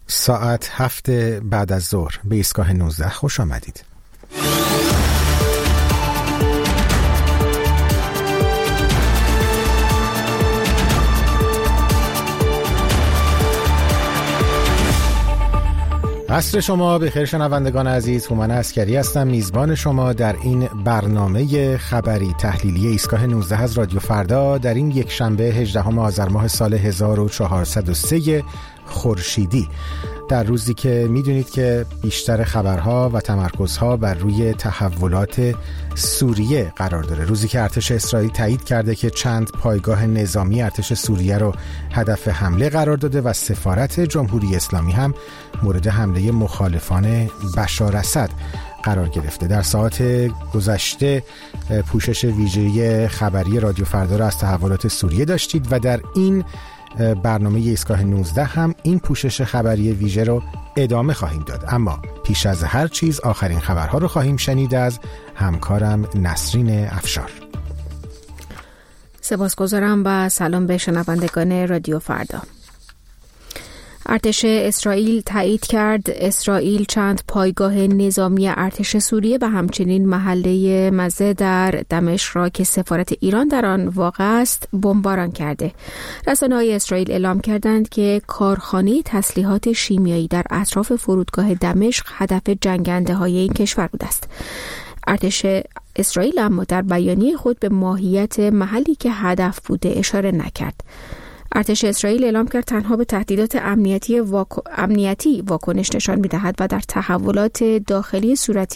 ساعت 7 بعد از ظهر به ایستگاه 19 خوش آمدید. عصر شما بخیر شنوندگان عزیز. هومن عسکری هستم، میزبان شما در این برنامه خبری تحلیلی ایستگاه 19 از رادیو فردا در این یک شنبه 18 آذر ماه سال 1403 خورشیدی، در روزی که میدونید که بیشتر خبرها و تمرکزها بر روی تحولات سوریه قرار داره. روزی که ارتش اسرائیل تایید کرده که چند پایگاه نظامی ارتش سوریه رو هدف حمله قرار داده و سفارت جمهوری اسلامی هم مورد حمله مخالفان بشار اسد قرار گرفته. در ساعات گذشته پوشش ویژه خبری رادیو فردا را از تحولات سوریه داشتید و در این برنامه ایستگاه 19 هم این پوشش خبری ویژه رو ادامه خواهیم داد. اما پیش از هر چیز آخرین خبرها رو خواهیم شنید از همکارم نسرین افشار. سپاسگزارم و سلام به شنوندگان رادیو فردا. ارتش اسرائیل تایید کرد اسرائیل چند پایگاه نظامی ارتش سوریه و همچنین محله مزه در دمشق را که سفارت ایران در آن واقع است بمباران کرده. رسانه‌های اسرائیل اعلام کردند که کارخانه تسلیحات شیمیایی در اطراف فرودگاه دمشق هدف جنگنده‌های این کشور بوده است. ارتش اسرائیل اما در بیانیه خود به ماهیت محلی که هدف بوده اشاره نکرد. ارتش اسرائیل اعلام کرد تنها به تهدیدات امنیتی واکنش نشان می‌دهد و در تحولات داخلی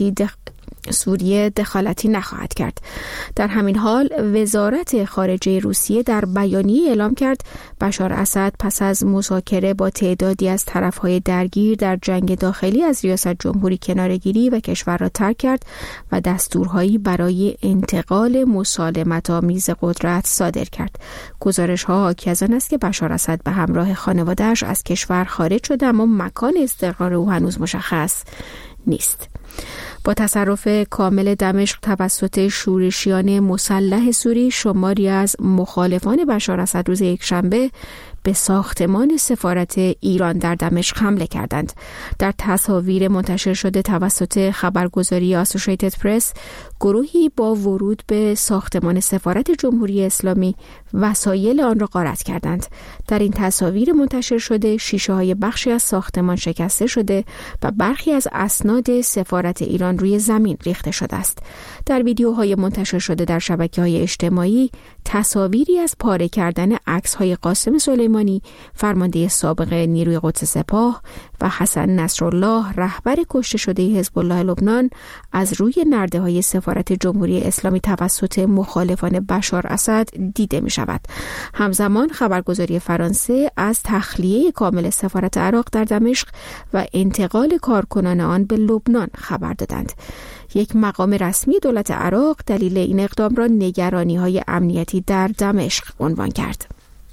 سوریه دخالتی نخواهد کرد. در همین حال وزارت خارجه روسیه در بیانیه اعلام کرد بشار اسد پس از مذاکره با تعدادی از طرف‌های درگیر در جنگ داخلی از ریاست جمهوری کناره‌گیری و کشور را ترک کرد و دستورهایی برای انتقال مسالمت‌آمیز قدرت صادر کرد. گزارش‌ها حاکی از آن است که بشار اسد به همراه خانواده‌اش از کشور خارج شده، اما مکان استقرار او هنوز مشخص نیست. با تصرف کامل دمشق توسط شورشیان مسلح سوری، شماری از مخالفان بشار اسد روز یکشنبه به ساختمان سفارت ایران در دمشق حمله کردند. در تصاویر منتشر شده توسط خبرگزاری آسوشیتد پرس، گروهی با ورود به ساختمان سفارت جمهوری اسلامی وسایل آن را غارت کردند. در این تصاویر منتشر شده شیشه‌های بخشی از ساختمان شکسته شده و برخی از اسناد سفارت ایران روی زمین ریخته شده است. در ویدیوهای منتشر شده در شبکه‌های اجتماعی تصاویری از پاره کردن عکس‌های قاسم سلیمانی، فرمانده سابق نیروی قدس سپاه، و حسن نصرالله، رهبر کشته شده حزب الله لبنان، از روی نرده‌های سفارت جمهوری اسلامی توسط مخالفان بشار اسد دیده می‌شود. همزمان خبرگزاری فرانسه از تخلیه کامل سفارت عراق در دمشق و انتقال کارکنان آن به لبنان خبر دادند. یک مقام رسمی دولت عراق دلیل این اقدام را نگرانی‌های امنیتی در دمشق عنوان کرد.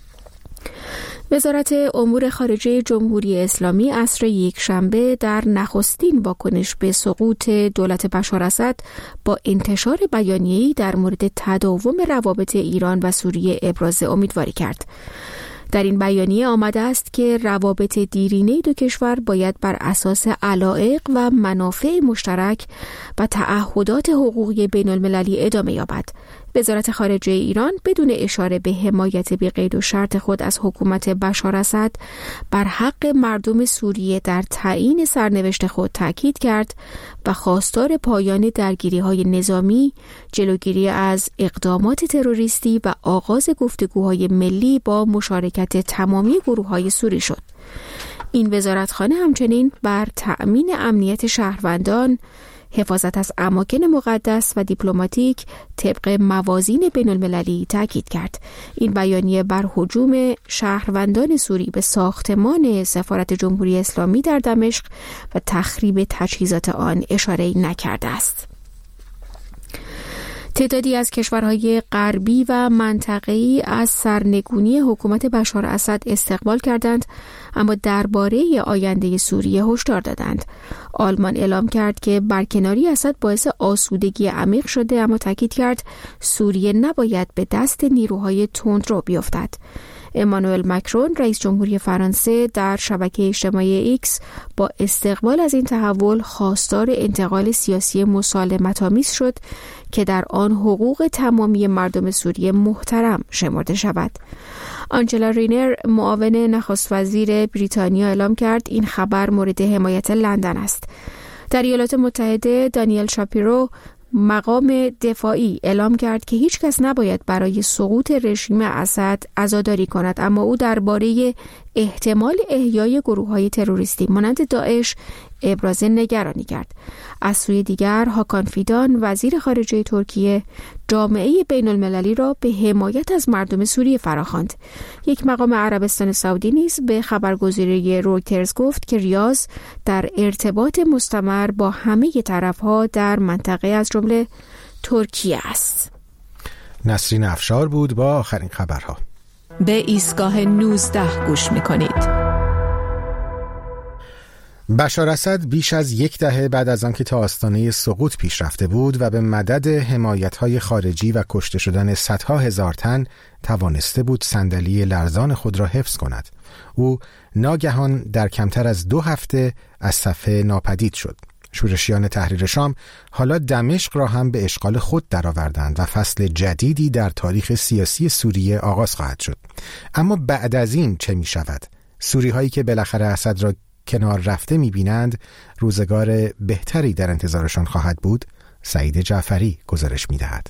وزارت امور خارجه جمهوری اسلامی عصر یکشنبه در نخستین واکنش به سقوط دولت بشار اسد با انتشار بیانیه‌ای در مورد تداوم روابط ایران و سوریه ابراز امیدواری کرد. در این بیانیه آمده است که روابط دیرینه دو کشور باید بر اساس علایق و منافع مشترک و تعهدات حقوقی بین المللی ادامه یابد. وزارت خارجه ایران بدون اشاره به حمایت بی قید و شرط خود از حکومت بشار اسد بر حق مردم سوریه در تعیین سرنوشت خود تاکید کرد و خواستار پایان درگیری‌های نظامی، جلوگیری از اقدامات تروریستی و آغاز گفتگوهای ملی با مشارکت تمامی گروه‌های سوری شد. این وزارتخانه همچنین بر تأمین امنیت شهروندان، حفاظت از اماکن مقدس و دیپلماتیک طبق موازین بین المللی تاکید کرد. این بیانیه بر هجوم شهروندان سوری به ساختمان سفارت جمهوری اسلامی در دمشق و تخریب تجهیزات آن اشاره نکرده است. تعدادی از کشورهای غربی و منطقه‌ای از سرنگونی حکومت بشار اسد استقبال کردند، اما درباره آینده سوریه هشدار دادند. آلمان اعلام کرد که برکناری اسد باعث آسودگی عمیق شده، اما تاکید کرد سوریه نباید به دست نیروهای تندرو بیفتد. امانوئل مکرون رئیس جمهوری فرانسه در شبکه اجتماعی ایکس با استقبال از این تحول خواستار انتقال سیاسی مسالمت‌آمیز شد که در آن حقوق تمامی مردم سوریه محترم شمرده شود. آنجلا رینر معاون نخست وزیر بریتانیا اعلام کرد این خبر مورد حمایت لندن است. در ایالات متحده دانیل شاپیرو مقام دفاعی اعلام کرد که هیچ کس نباید برای سقوط رژیم اسد عزاداری کند، اما او درباره احتمال احیای گروه‌های تروریستی مانند داعش ابراز نگرانی کرد. از سوی دیگر هاکان فیدان وزیر خارجه ترکیه جامعه بین المللی را به حمایت از مردم سوریه فراخواند. یک مقام عربستان سعودی نیز به خبرگزاری رویترز گفت که ریاض در ارتباط مستمر با همه طرف‌ها در منطقه از جمله ترکیه است. نسرین افشار بود با آخرین خبرها. به ایستگاه 19 گوش می‌کنید. بشار اسد بیش از یک دهه بعد از آنکه تا آستانه سقوط پیش رفته بود و به مدد حمایت‌های خارجی و کشته شدن صدها هزار تن توانسته بود صندلی لرزان خود را حفظ کند، او ناگهان در کمتر از 2 هفته از صفحه ناپدید شد. شورشیان تحریر شام حالا دمشق را هم به اشغال خود درآوردند و فصل جدیدی در تاریخ سیاسی سوریه آغاز خواهد شد. اما بعد از این چه می شود؟ سوری‌هایی که بالاخره اسد را کنار رفته می‌بینند روزگار بهتری در انتظارشان خواهد بود. سعید جعفری گزارش می‌دهد.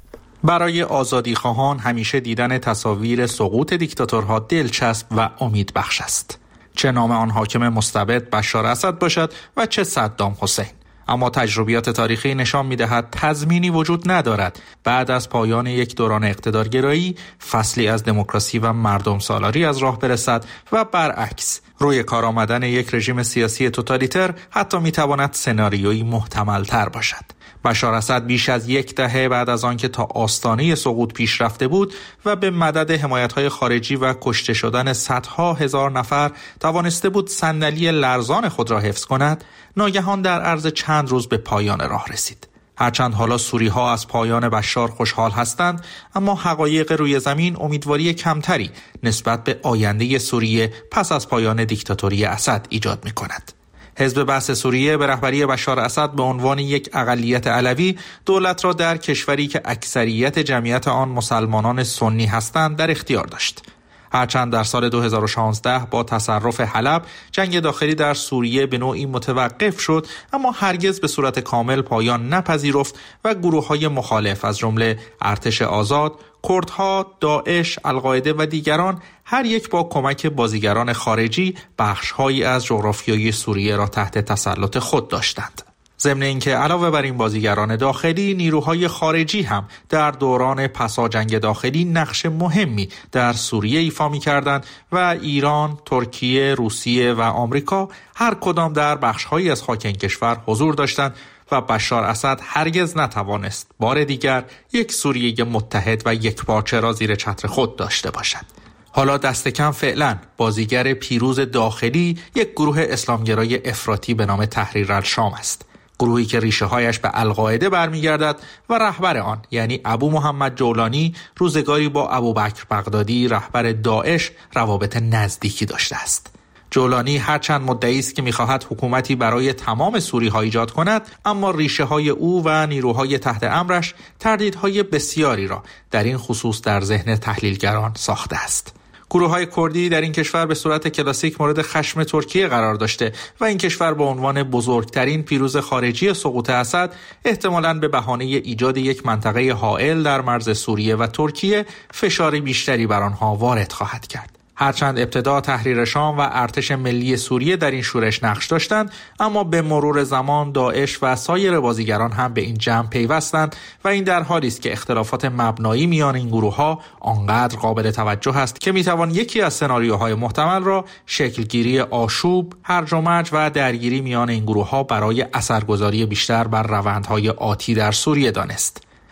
برای آزادیخواهان همیشه دیدن تصاویر سقوط دیکتاتورها دلچسب و امیدبخش است، چه نام آن حاکم مستبد بشار اسد باشد و چه صدام حسین. اما تجربیات تاریخی نشان می‌دهد تضمینی وجود ندارد بعد از پایان یک دوران اقتدارگرایی فصلی از دموکراسی و مردم سالاری از راه برسد و برعکس روی کار آمدن یک رژیم سیاسی توتالیتر حتی می‌تواند سناریویی محتمل‌تر باشد. بشار اسد بیش از یک دهه بعد از آنکه تا آستانه سقوط پیش رفته بود و به مدد حمایت‌های خارجی و کشته شدن صدها هزار نفر توانسته بود صندلی لرزان خود را حفظ کند، ناگهان در عرض چند روز به پایان راه رسید. هرچند حالا سوری‌ها از پایان بشار خوشحال هستند، اما حقایق روی زمین امیدواری کمتری نسبت به آینده سوریه پس از پایان دیکتاتوری اسد ایجاد می‌کند. حزب بعث سوریه به رهبری بشار اسد به عنوان یک اقلیت علوی دولت را در کشوری که اکثریت جمعیت آن مسلمانان سنی هستند در اختیار داشت. هرچند در سال 2016 با تصرف حلب جنگ داخلی در سوریه به نوعی متوقف شد، اما هرگز به صورت کامل پایان نپذیرفت و گروه‌های مخالف از جمله ارتش آزاد، کردها، داعش، القاعده و دیگران هر یک با کمک بازیگران خارجی بخش‌هایی از جغرافیای سوریه را تحت تسلط خود داشتند. ضمن اینکه علاوه بر این بازیگران داخلی، نیروهای خارجی هم در دوران پسا جنگ داخلی نقش مهمی در سوریه ایفا می‌کردند و ایران، ترکیه، روسیه و آمریکا هر کدام در بخش‌هایی از خاک این کشور حضور داشتند و بشار اسد هرگز نتوانست بار دیگر یک سوریه متحد و یکپارچه را زیر چتر خود داشته باشد. حالا دست کم فعلا بازیگر پیروز داخلی یک گروه اسلامگرای افراطی به نام تحریر الشام است، گروهی که ریشه هایش به القاعده برمیگردد و رهبر آن یعنی ابو محمد جولانی روزگاری با ابوبکر بغدادی رهبر داعش روابط نزدیکی داشته است. جولانی هرچند مدعی است که می‌خواهد حکومتی برای تمام سوری‌ها ایجاد کند، اما ریشه‌های او و نیروهای تحت امرش تردیدهای بسیاری را در این خصوص در ذهن تحلیلگران ساخته است. گروه‌های کردی در این کشور به صورت کلاسیک مورد خشم ترکیه قرار داشته و این کشور به عنوان بزرگترین پیروز خارجی سقوط اسد احتمالاً به بهانه ایجاد یک منطقه حائل در مرز سوریه و ترکیه فشار بیشتری بر آنها وارد خواهد کرد. هرچند ابتدا تحریر شام و ارتش ملی سوریه در این شورش نقش داشتند، اما به مرور زمان داعش و سایر بازیگران هم به این جمع پیوستند و این در حالی است که اختلافات مبنایی میان این گروه‌ها آنقدر قابل توجه است که میتوان یکی از سناریوهای محتمل را شکلگیری آشوب، هرج و مرج و درگیری میان این گروه‌ها برای اثرگذاری بیشتر بر روندهای آتی در سوریه دانست.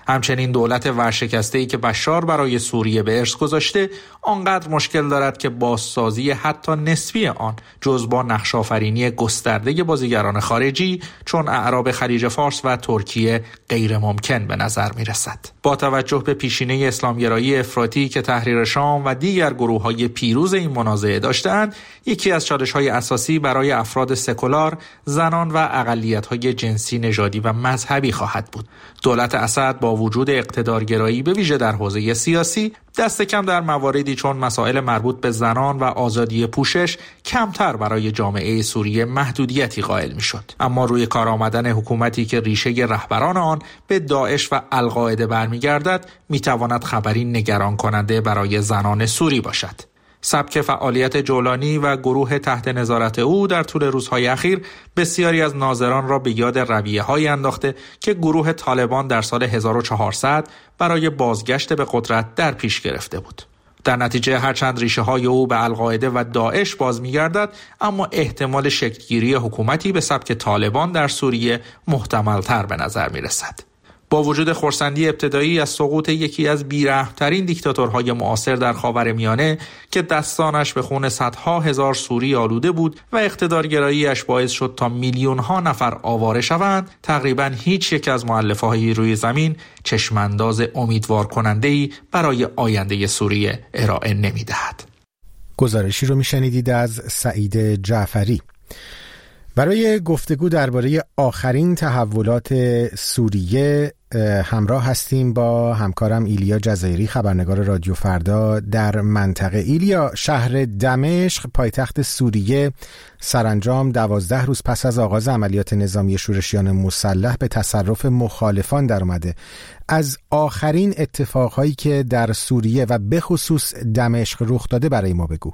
همچنین دولت ورشکسته‌ای که بشار برای سوریه به ارث گذاشته آنقدر مشکل دارد که بازسازی حتی نسبی آن جز با نقش‌آفرینی گسترده بازیگران خارجی چون اعراب خلیج فارس و ترکیه غیر ممکن به نظر می‌رسد. با توجه به پیشینه اسلامگرایی افراطی که تحریر شام و دیگر گروه‌های پیروز این منازعه داشتند، یکی از چالش‌های اساسی برای افراد سکولار، زنان و اقلیت‌های جنسی، نژادی و مذهبی خواهد بود. دولت اسد با وجود اقتدارگرایی به ویژه در حوزه سیاسی دست کم در مواردی چون مسائل مربوط به زنان و آزادی پوشش کمتر برای جامعه سوریه محدودیتی قائل میشد. اما روی کار آمدن حکومتی که ریشه رهبران آن به داعش و القاعده برمیگردد میتواند خبری نگران کننده برای زنان سوری باشد. سبک فعالیت جولانی و گروه تحت نظارت او در طول روزهای اخیر بسیاری از ناظران را به یاد رویه‌هایی انداخته که گروه طالبان در سال 1400 برای بازگشت به قدرت در پیش گرفته بود. در نتیجه هرچند ریشه‌های او به القاعده و داعش باز می‌گردد، اما احتمال شکل‌گیری حکومتی به سبک طالبان در سوریه محتمل‌تر به نظر می‌رسد. با وجود خرسندی ابتدایی از سقوط یکی از بی‌رحم‌ترین دیکتاتورهای معاصر در خاورمیانه که دستانش به خون صدها هزار سوری آلوده بود و اقتدارگرایی‌اش باعث شد تا میلیون‌ها نفر آواره شوند، تقریباً هیچ یک از مؤلفه‌های روی زمین چشمانداز امیدوار کننده‌ای برای آینده سوریه ارائه نمی‌دهد. گزارشی رو می‌شنیدید از سعید جعفری. برای گفتگو درباره آخرین تحولات سوریه همراه هستیم با همکارم ایلیا جزایری، خبرنگار رادیو فردا در منطقه. ایلیا، شهر دمشق پایتخت سوریه سرانجام 12 روز پس از آغاز عملیات نظامی شورشیان مسلح به تصرف مخالفان در اومده. از آخرین اتفاقهایی که در سوریه و به خصوص دمشق رخ داده برای ما بگو.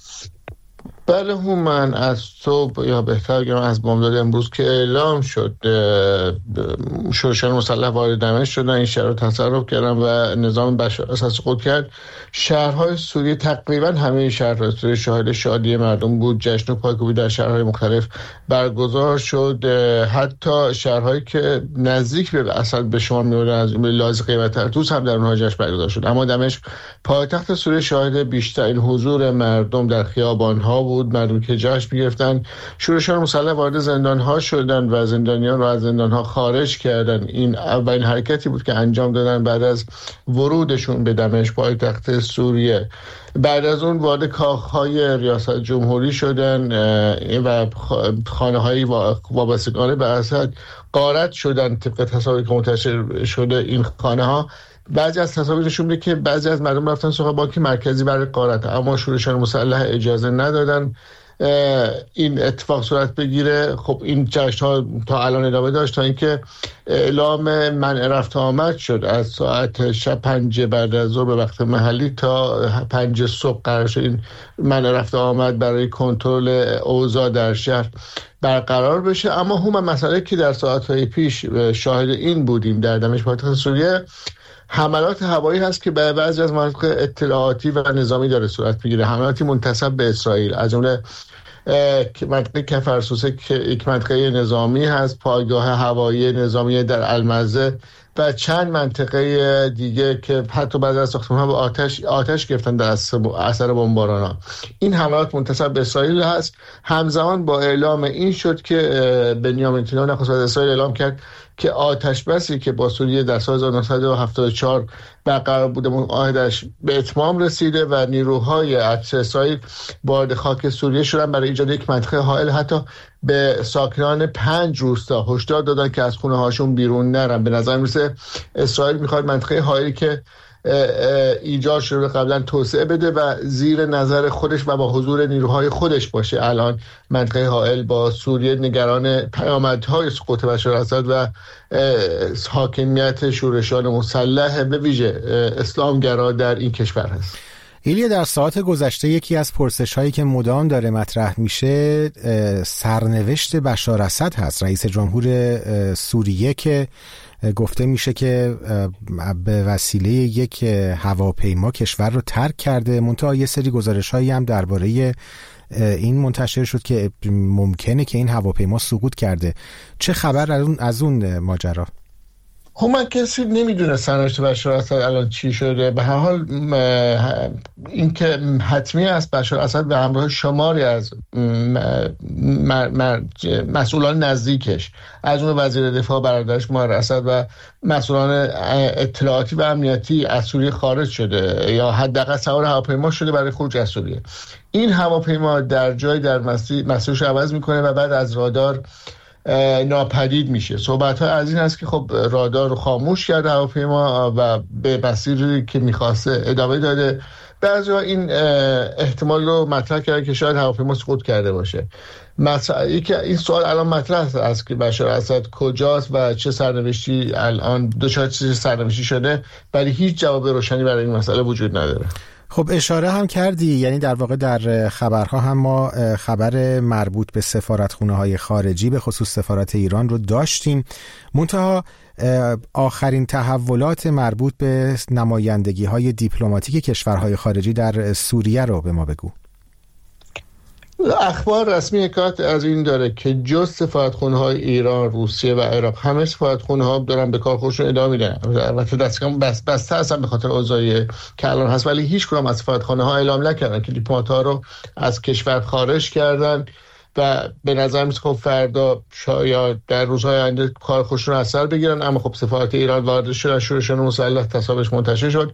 بله من از صبح یا بهتر بگم از بامداد امروز که اعلام شد شورشیان مسلح وارد دمشق شدن، این شهر رو تصرف کردن و نظام بشار الاسد سقوط کرد. شهرهای سوریه تقریبا همه شهرهای سوریه شاهد شادی مردم بود. جشن و پایکوبی در شهرهای مختلف برگزار شد. حتی شهرهایی که نزدیک به اسد به شما می‌آمدن از جمله لاذقیه و طرطوس هم در اونها جشن برگزار شد. اما دمشق پایتخت سوریه شاهد بیشترین حضور مردم در خیابان‌ها بود. مردم که جشن می‌گرفتن. شورشیان مسلح وارد زندان‌ها شدند و زندانیان را از زندان‌ها خارج کردند. این اولین حرکتی بود که انجام دادن بعد از ورودشون به دمشق پایتخت سوریه. بعد از اون وارد کاخهای ریاست جمهوری شدن و خانه‌های وابستگان به اسد غارت شدن. طبق تصاویری که منتشر شده این خانه‌ها، بعضی از تصاویر نشون میده که بعضی از مردم رفتن سراغ بانک مرکزی برای غارت، اما شورشیان مسلح اجازه ندادن این اتفاق صورت بگیره. خب این جشن‌ها تا الان ادامه داشت تا اینکه اعلام منع رفت آمد شد. از ساعت شب 5 بعد از ظهر به وقت محلی تا 5 صبح قرار شد این منع رفت آمد برای کنترل اوضاع در شهر برقرار بشه. اما هم مسئله که در ساعت‌های پیش شاهد این بودیم در دمشق پایتخت سوریه، حملات هوایی هست که به بعضی از مناطق اطلاعاتی و نظامی داره صورت میگیره. حملاتی منتسب به اسرائیل، از جمله منطقه کفرسوسه که یک منطقه نظامی هست، پایگاه هوایی نظامی در المزه و چند منطقه دیگه که حتی بعضی از ساختمان‌ها به آتش گرفتن در اثر بمباران‌ها. این حملات منتسب به اسرائیل هست. همزمان با اعلام این شد که بنیامین نتانیاهو نخست وزیر اسرائیل اعلام کرد که آتش بسی که با سوریه در سال 1974 برقرار بوده معاهده‌اش به اتمام رسیده و نیروهای ارتش اسرائیل وارد خاک سوریه شدن برای ایجاد یک منطقه حائل. حتی به ساکنان 5 روستا هشدار دادن که از خونه هاشون بیرون نرن. به نظر میرسه اسرائیل میخواد منطقه حائلی که ایجاد شده قبلا توسعه بده و زیر نظر خودش و با حضور نیروهای خودش باشه. الان منطقه حائل با سوریه نگران پیامدهای سقوط بشار اسد و حاکمیت شورشیان مسلح به ویژه اسلامگرا در این کشور هست. ایلیا، در ساعت گذشته یکی از پرسش‌هایی که مدام داره مطرح میشه سرنوشت بشار اسد هست، رئیس جمهور سوریه که گفته میشه که به وسیله یک هواپیما کشور رو ترک کرده. منتها یه سری گزارش‌هایی هم درباره این منتشر شد که ممکنه که این هواپیما سقوط کرده. چه خبر از اون ماجرا؟ من کسی نمیدونه سرنوشت بشار اسد الان چی شده. به هر حال این که حتمی است بشار اسد به همراه شماری از مسئولان نزدیکش، از اون وزیر دفاع برادرش ماهر اسد و مسئولان اطلاعاتی و امنیتی از سوریه خارج شده یا حداقل سوار هواپیما شده برای خروج از سوریه. این هواپیما در جای در مسیرش عوض میکنه و بعد از رادار ناپدید میشه. صحبت ها از این است که خب رادار رو خاموش کرده هواپیما و به مسیری که میخواسته ادامه داده. بعضی‌ها این احتمال رو مطرح کرده که شاید هواپیما سقوط کرده باشه. این سوال الان مطرح است که بشار اسد کجاست و چه سرنوشتی الان دچار چه سرنوشتی شده، ولی هیچ جواب روشنی برای این مسئله وجود نداره. خب اشاره هم کردی، یعنی در واقع در خبرها هم ما خبر مربوط به سفارتخونه‌های خارجی به خصوص سفارت ایران رو داشتیم. منتها آخرین تحولات مربوط به نمایندگی‌های دیپلماتیک کشورهای خارجی در سوریه رو به ما بگو. اخبار رسمی حکایت از این داره که جز سفارتخونه‌های ایران، روسیه و عراق همه سفارتخونه‌ها دارن به کار خودشون ادامه میدن. البته دستگاه بسته هستن به خاطر اوضاع که الان هست، ولی هیچ کدوم از سفارتخانه‌ها اعلام نکردن که دیپلمات‌ها رو از کشور خارج کردن و به نظر میاد خب فردا یا در روزهای آینده کار خودشون اثر بگیرن. اما خب سفارت ایران وارد شد، شورشان مسلح تصاویرش منتشر شد.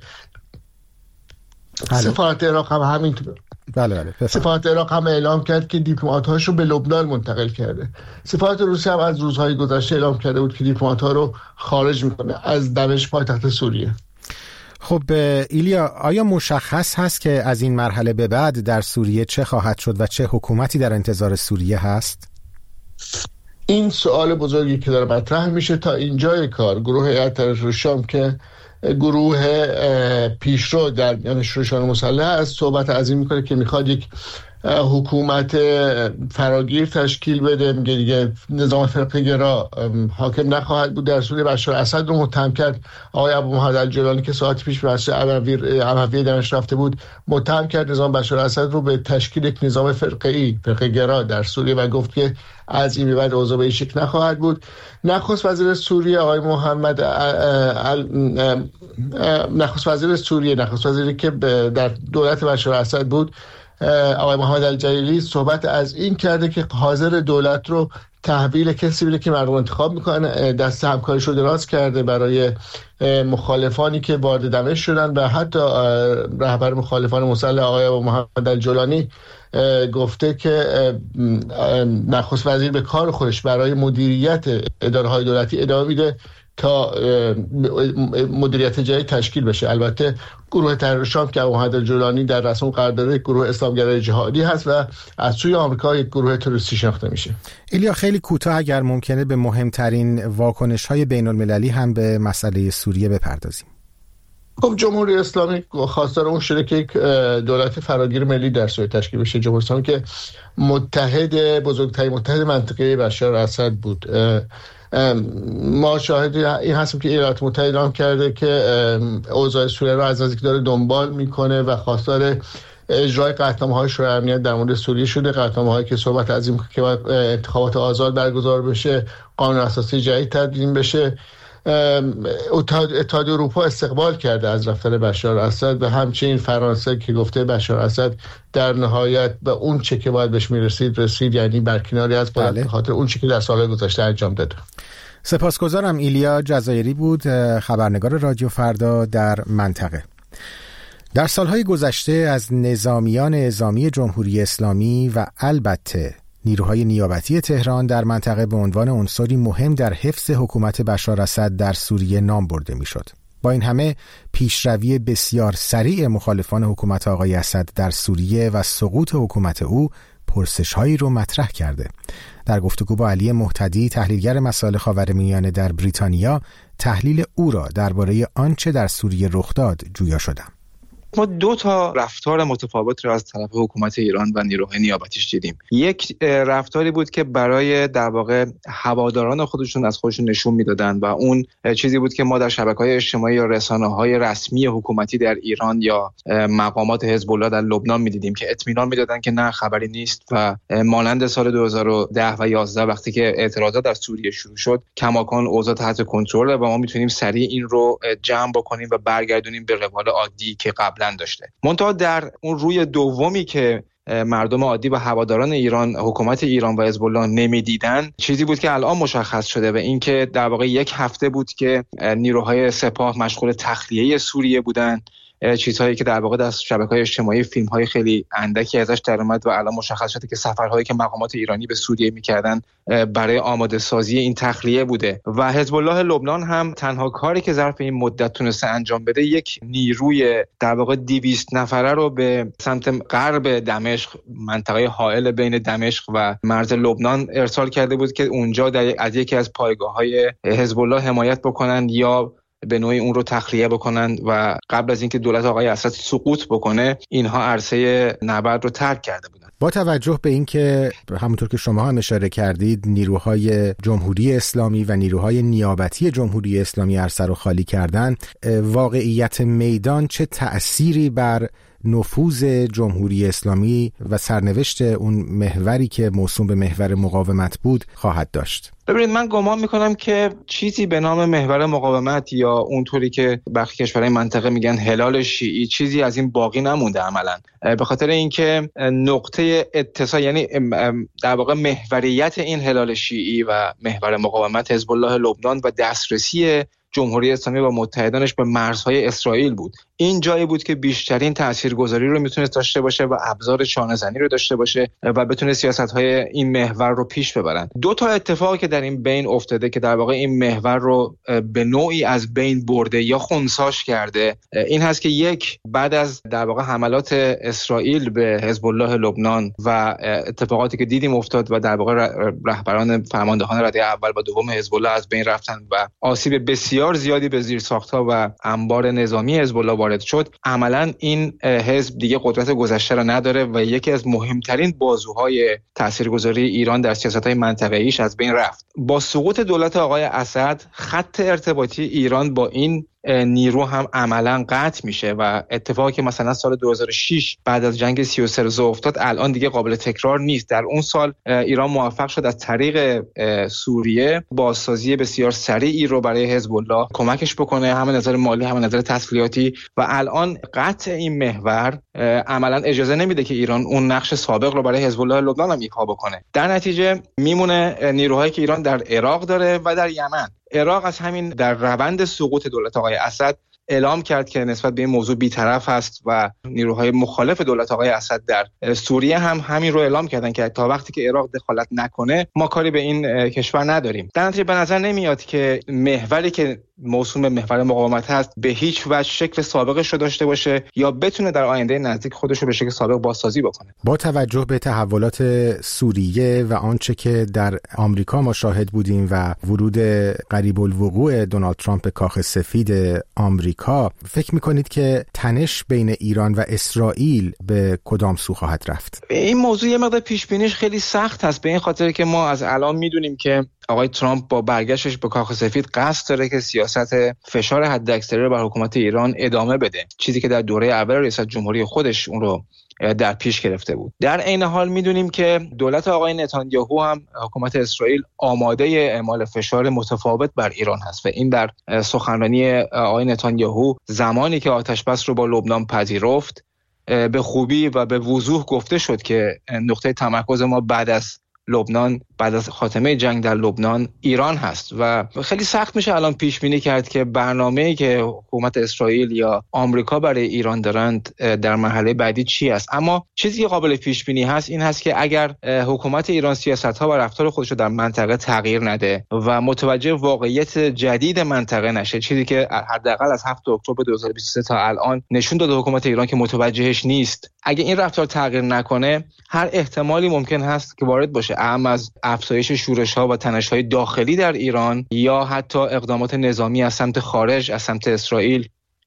سفارت عراق هم همینطور. بله. سفارت عراق هم اعلام کرد که دیپلمات‌هاش رو به لبنان منتقل کرده. سفارت روسیه هم از روزهای گذشته اعلام کرده بود که دیپلمات‌ها رو خارج میکنه از دمشق پایتخت سوریه. خب ایلیا، آیا مشخص هست که از این مرحله به بعد در سوریه چه خواهد شد و چه حکومتی در انتظار سوریه هست؟ این سوال بزرگی که داره مطرح میشه. تا اینجای کار گروه هیئت تحریر شام که گروه پیشرو در میان شورشان مسلح است صحبت از این میکنه که میخواد یک حکومت فراگیر تشکیل بده، میگه دیگه نظام فرقه گرا حاکم نخواهد بود در سوریه. بشار اسد رو متهم کرد. آقای ابو محمد الجولانی که ساعتی پیش به مسجد امویه دمشق رفته بود متهم کرد نظام بشار اسد رو به تشکیل یک نظام فرقه گرا در سوریه و گفت که از این به بعد اوضاع به این شکل نخواهد بود. نخست وزیر سوریه آقای محمد نخست وزیری که در دولت بشار اسد بود آقای محمد الجلیلی صحبت از این کرده که حاضر دولت رو تحویل کسی بده که مردم انتخاب میکنن. دست همکاریش رو دراز کرده برای مخالفانی که وارد دمشق شدن و حتی رهبر مخالفان مسلح آقای محمد الجولانی گفته که نخست وزیر به کار خودش برای مدیریت اداره‌های دولتی ادامه میده تا مدیریت جدید تشکیل بشه. البته گروه تحریر شام که ابو محمد الجولانی در رسم قرارداد گروه اسلامگرای جهادی هست و از سوی آمریکا یک گروه تروریستی شناخته میشه. ایلیا، خیلی کوتاه اگر ممکنه به مهمترین واکنش‌های بین‌المللی هم به مسئله سوریه بپردازیم. خب جمهوری اسلامی خواستار اون شده که یک دولت فراگیر ملی در سوریه تشکیل بشه. جمهوری اسلامی که بزرگترین متحد منطقه بشار اسد بود. ما شاهد این هستیم که ایالات متحده اعلام کرده که اوضاع سوریه را از نزدیک داره دنبال میکنه و خواستار اجرای قطعنامه‌های شورای امنیت در مورد سوریه شده. قطعنامه‌هایی که صحبت از این که انتخابات آزاد برگزار بشه، قانون اساسی جدید تدوین بشه. اتحادیه اروپا استقبال کرده از رفتن بشار اسد و همچنین فرانسه که گفته بشار اسد در نهایت به اون چه که باید بهش رسید، یعنی برکناری از به خاطر اون چه که در سالهای گذشته انجام داده. سپاسگزارم. ایلیا جزایری بود، خبرنگار رادیو فردا در منطقه. در سالهای گذشته از نظامیان اعزامی جمهوری اسلامی و البته نیروهای نیابتی تهران در منطقه به عنوان عنصری مهم در حفظ حکومت بشار اسد در سوریه نام برده میشد. با این همه پیشروی بسیار سریع مخالفان حکومت آقای اسد در سوریه و سقوط حکومت او پرسش‌هایی رو مطرح کرده. در گفتگو با علی مهتدی، تحلیلگر مسائل خاورمیانه در بریتانیا، تحلیل او را درباره آنچه در سوریه رخ داد جویا شدم. ما دو تا رفتار متفاوت رو از طرف حکومت ایران و نیروهای نیابتیش دیدیم. یک رفتاری بود که برای در واقع هواداران خودشون از خودشون نشون میدادن و اون چیزی بود که ما در شبکه‌های اجتماعی یا رسانه‌های رسمی حکومتی در ایران یا مقامات حزب الله در لبنان می‌دیدیم که اطمینان میدادن که نه خبری نیست و مانند سال 2010 و 11 وقتی که اعتراضات در سوریه شروع شد کماکان اوضاع تحت کنترل و ما میتونیم سریع این رو جمع بکنیم و برگردونیم به روال عادی که قبلا داشته. منتها در اون روی دومی که مردم عادی و هواداران ایران حکومت ایران و حزب الله نمیدیدن چیزی بود که الان مشخص شده و این که در واقع یک هفته بود که نیروهای سپاه مشغول تخلیه سوریه بودن، چیزهایی که در واقع در شبکه‌های اجتماعی فیلم‌های خیلی اندکی ازش در اومد و الان مشخص شده که سفرهایی که مقامات ایرانی به سوریه می‌کردن برای آماده سازی این تخلیه بوده و حزب الله لبنان هم تنها کاری که ظرف این مدت تونسته انجام بده یک نیروی در واقع 200 نفره رو به سمت غرب دمشق، منطقه حائل بین دمشق و مرز لبنان ارسال کرده بود که اونجا از یکی از پایگاه‌های حزب الله حمایت بکنن یا به نوعی اون رو تخلیه بکنن و قبل از اینکه دولت آقای اسد سقوط بکنه اینها عرصه نبرد رو ترک کرده بودن. با توجه به اینکه همونطور که شما هم اشاره کردید نیروهای جمهوری اسلامی و نیروهای نیابتی جمهوری اسلامی عرصه رو خالی کردن، واقعیت میدان چه تأثیری بر نفوذ جمهوری اسلامی و سرنوشت اون محوری که موسوم به محور مقاومت بود خواهد داشت؟ ببینید من گمان میکنم که چیزی به نام محور مقاومت یا اونطوری که برخی کشورهای منطقه میگن هلال شیعی چیزی از این باقی نمونده عملاً، به خاطر اینکه نقطه اتصال یعنی در واقع محوریت این هلال شیعی و محور مقاومت حزب الله لبنان و دسترسی جمهوری اسلامی و متحدانش به مرزهای اسرائیل بود. این جایی بود که بیشترین تاثیرگذاری رو میتونست داشته باشه و ابزار شانه‌زنی رو داشته باشه و بتونه سیاست‌های این محور رو پیش ببرن. دو تا اتفاقی که در این بین افتاده که در واقع این محور رو به نوعی از بین برده یا خنثیش کرده این هست که یک، بعد از در واقع حملات اسرائیل به حزب الله لبنان و اتفاقاتی که دیدیم افتاد و در واقع رهبران فرماندهان رده اول و دوم حزب الله از بین رفتن و آسیب بسیار زیادی به زیرساخت‌ها و انبار نظامی حزب الله وارد شد، عملاً این حزب دیگه قدرت گذشته را نداره و یکی از مهمترین بازوهای تاثیرگذاری ایران در سیاست‌های منطقه‌ایش از بین رفت. با سقوط دولت آقای اسد خط ارتباطی ایران با این نیرو هم عملاً قطع میشه و اتفاقی که مثلا سال 2006 بعد از جنگ 33 روزه افتاد الان دیگه قابل تکرار نیست. در اون سال ایران موفق شد از طریق سوریه بازسازی بسیار سریعی رو برای حزب الله کمکش بکنه، هم نظر مالی هم نظر تسلیحاتی، و الان قطع این محور عملاً اجازه نمیده که ایران اون نقش سابق رو برای حزب الله لبنان هم ایفا بکنه. در نتیجه میمونه نیروهایی که ایران در عراق داره و در یمن. عراق از همین در روند سقوط دولت آقای اسد اعلام کرد که نسبت به این موضوع بی‌طرف است و نیروهای مخالف دولت آقای اسد در سوریه هم همین رو اعلام کردن که تا وقتی که عراق دخالت نکنه ما کاری به این کشور نداریم. در نتیجه به نظر نمیاد که محوری که موسوم به محور مقاومت هست به هیچ وجه شکل سابقش رو داشته باشه یا بتونه در آینده نزدیک خودش رو به شکل سابق بازسازی بکنه. با توجه به تحولات سوریه و آنچه که در آمریکا ما شاهد بودیم و ورود قریب الوقوع دونالد ترامپ به کاخ سفید آمریکا، فکر می‌کنید که تنش بین ایران و اسرائیل به کدام سو خواهد رفت؟ این موضوع یه مقدار پیش بینیش خیلی سخت است، به این خاطر که ما از الان می‌دونیم که آقای ترامپ با برگشتش به کاخ سفید قصد داره که سیاست فشار حداکثری رو بر حکومت ایران ادامه بده، چیزی که در دوره اول ریاست جمهوری خودش اون رو در پیش گرفته بود. در عین حال میدونیم که دولت آقای نتانیاهو هم حکومت اسرائیل آماده اعمال فشار متفاوت بر ایران هست و این در سخنرانی آقای نتانیاهو زمانی که آتش بس رو با لبنان پذیرفت به خوبی و به وضوح گفته شد که نقطه تمرکز ما بعد از لبنان، بعد از خاتمه جنگ در لبنان، ایران هست و خیلی سخت میشه الان پیش بینی کرد که برنامه‌ای که حکومت اسرائیل یا آمریکا برای ایران دارند در مرحله بعدی چی است. اما چیزی که قابل پیش بینی هست این هست که اگر حکومت ایران سیاست‌ها و رفتار خودش رو در منطقه تغییر نده و متوجه واقعیت جدید منطقه نشه، چیزی که حداقل از 7 اکتبر 2023 تا الان نشون داده حکومت ایران که متوجهش نیست، اگه این رفتار تغییر نکنه هر احتمالی ممکن هست که وارد باشه، اما از افزایش شورش‌ها و تنش‌های داخلی در ایران یا حتی اقدامات نظامی از سمت خارج، از سمت اسرائیل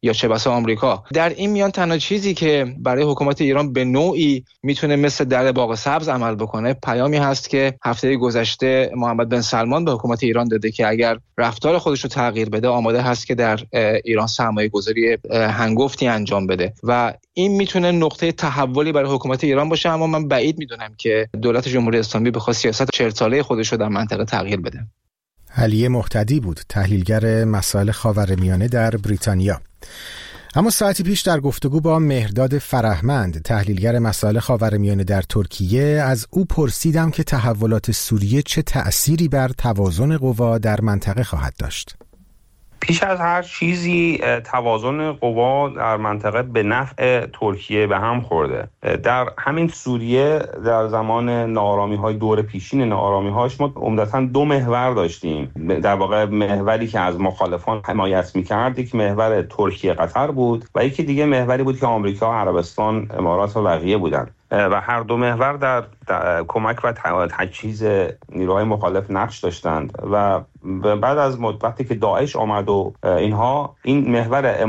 یا چه بسا آمریکا. در این میان تنها چیزی که برای حکومت ایران به نوعی میتونه مثل در باغ سبز عمل بکنه پیامی هست که هفته گذشته محمد بن سلمان به حکومت ایران داده که اگر رفتار خودش رو تغییر بده آماده هست که در ایران سرمایه‌گذاری هنگفتی انجام بده و این میتونه نقطه تحولی برای حکومت ایران باشه. اما من بعید میدونم که دولت جمهوری اسلامی بخواد سیاست 40 ساله خودش رو در منطقه تغییر بده. علی مهتدی بود، تحلیلگر مسائل خاورمیانه در بریتانیا. اما ساعتی پیش در گفتگو با مهرداد فرهمند، تحلیلگر مسائل خاورمیانه در ترکیه، از او پرسیدم که تحولات سوریه چه تأثیری بر توازن قوا در منطقه خواهد داشت. پیش از هر چیزی توازن قوا در منطقه به نفع ترکیه به هم خورده. در همین سوریه در زمان ناآرامی‌های دور پیشین ناآرامی‌هاش ما عمدتاً دو محور داشتیم. در واقع محوری که از مخالفان حمایت می‌کرد، یک محور ترکیه قطر بود و یکی دیگه محوری بود که آمریکا، عربستان، امارات و بقیه بودند. و هر دو محور در کمک و تجهیز نیروهای مخالف نقش داشتند و بعد از مدتی که داعش آمد و این محور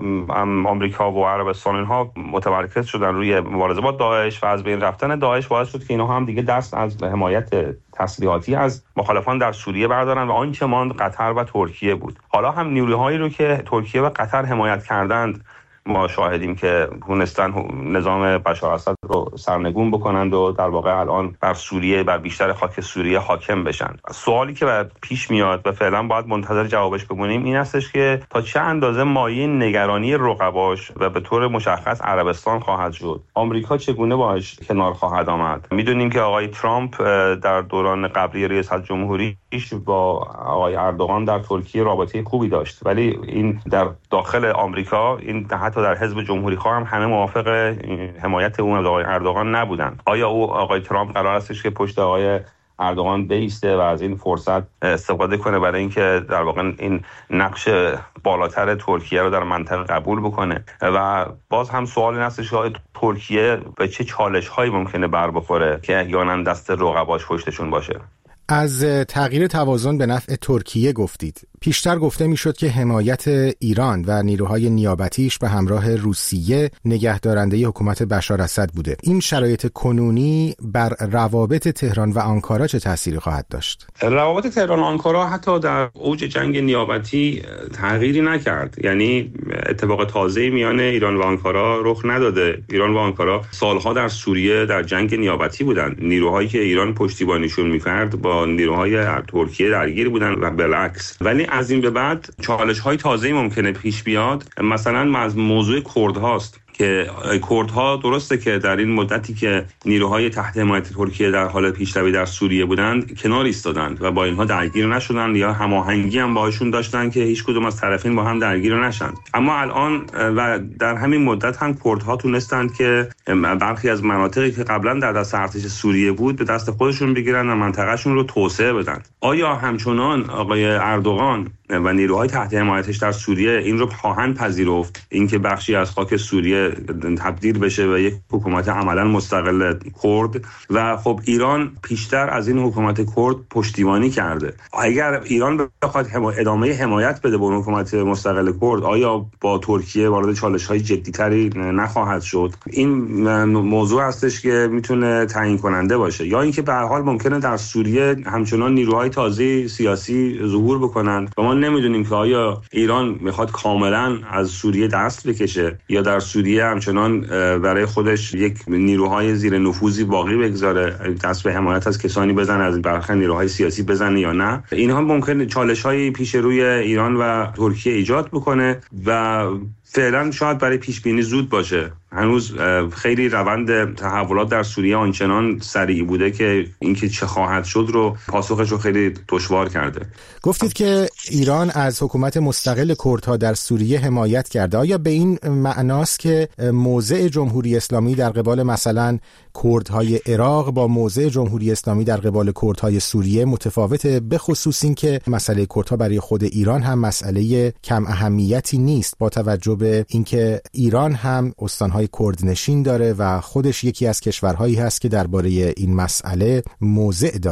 آمریکا و عربستان اینها متمرکز شدن روی مبارزه با داعش و از بین رفتن داعش باعث شد که اینها هم دیگه دست از حمایت تسلیحاتی از مخالفان در سوریه بردارن و آنچه ماند قطر و ترکیه بود. حالا هم نیروهایی رو که ترکیه و قطر حمایت کردند ما شاهدیم که تونستن نظام بشار اسد رو سرنگون بکنند و در واقع الان بر سوریه، بر بیشتر خاک سوریه حاکم بشن. سوالی که پیش میاد و فعلا باید منتظر جوابش بمونیم این هستش که تا چه اندازه مایه نگرانی رقباش و به طور مشخص عربستان خواهد شد. آمریکا چگونه باهاش کنار خواهد آمد؟ میدونیم که آقای ترامپ در دوران قبلی ریاست جمهوریش با آقای اردوغان در ترکیه رابطه خوبی داشت، ولی این در داخل آمریکا این حتی در حزب جمهوری خواه هم همه موافق حمایت اون از آقای اردوغان نبودن. آیا آقای ترامپ قرار استش که پشت آقای اردوغان بیسته و از این فرصت استفاده کنه برای اینکه در واقع این نقش بالاتر ترکیه رو در منطقه قبول بکنه؟ و باز هم سوال این هستش که ترکیه به چه چالش‌هایی ممکنه بر بخوره که احیانا دست رقباش پشتشون باشه؟ از تغییر توازن به نفع ترکیه گفتید. پیشتر گفته میشد که حمایت ایران و نیروهای نیابتیش به همراه روسیه نگهدارنده حکومت بشار اسد بوده. این شرایط کنونی بر روابط تهران و آنکارا چه تأثیری خواهد داشت؟ روابط تهران و آنکارا حتی در اوج جنگ نیابتی تغییری نکرد. یعنی اتفاق تازه‌ای میان ایران و آنکارا رخ نداده. ایران و آنکارا سالها در سوریه در جنگ نیابتی بودند. نیروهایی که ایران پشتیبانیشون می‌کرد با نیروهای ترکیه درگیر بودن و بالعکس. ولی از این به بعد چالش‌های تازه‌ای ممکنه پیش بیاد. مثلا از موضوع کردهاست که کردها درسته که در این مدتی که نیروهای تحت حمایت ترکیه در حال پیشروی در سوریه بودند کنار ایستادند و با اینها درگیر نشدند یا هماهنگی هم باهاشون داشتن که هیچ کدوم از طرفین با هم درگیر نشن. اما الان و در همین مدت هم کردها تونستند که برخی از مناطقی که قبلا در دست ارتش سوریه بود به دست خودشون بگیرن و منطقهشون رو توسعه بدن. آیا همچنان آقای اردوغان و نیروهای تحت حمایتش در سوریه این رو خواهند پذیرفت، اینکه بخشی از خاک سوریه تبدیل بشه به یک حکومت عملا مستقل کرد؟ و خب ایران پیشتر از این حکومت کرد پشتیبانی کرده. اگر ایران بخواد ادامه حمایت بده به اون حکومت مستقل کرد، آیا با ترکیه وارد چالش‌های جدی‌تری نخواهد شد؟ این موضوع هستش که میتونه تعیین کننده باشه. یا اینکه به هر حال ممکنه در سوریه همچنان نیروهای تازه سیاسی ظهور بکنن و ما نمیدونیم که آیا ایران میخواد کاملا از سوریه دست بکشه یا در سوریه همچنان برای خودش یک نیروهای زیر نفوذی باقی بگذاره، دست به حمایت از کسانی بزنه، از برخی نیروهای سیاسی بزنه یا نه. اینها ممکنه چالش‌های پیش روی ایران و ترکیه ایجاد بکنه و فعلا شاید برای پیش بینی زود باشه. هنوز خیلی روند تحولات در سوریه آنچنان سریع بوده که اینکه چه خواهد شد رو پاسخش رو خیلی دشوار کرده. گفتید که ایران از حکومت مستقل کردها در سوریه حمایت کرده. آیا به این معناست که موضع جمهوری اسلامی در قبال مثلا کردهای عراق با موضع جمهوری اسلامی در قبال کردهای سوریه متفاوته، به خصوص این که مسئله کردها برای خود ایران هم مسئله کم اهمیتی نیست، با توجه به اینکه ایران هم استانهای کردنشین داره و خودش یکی از کشورهایی هست که درباره این مسئله موضع داره؟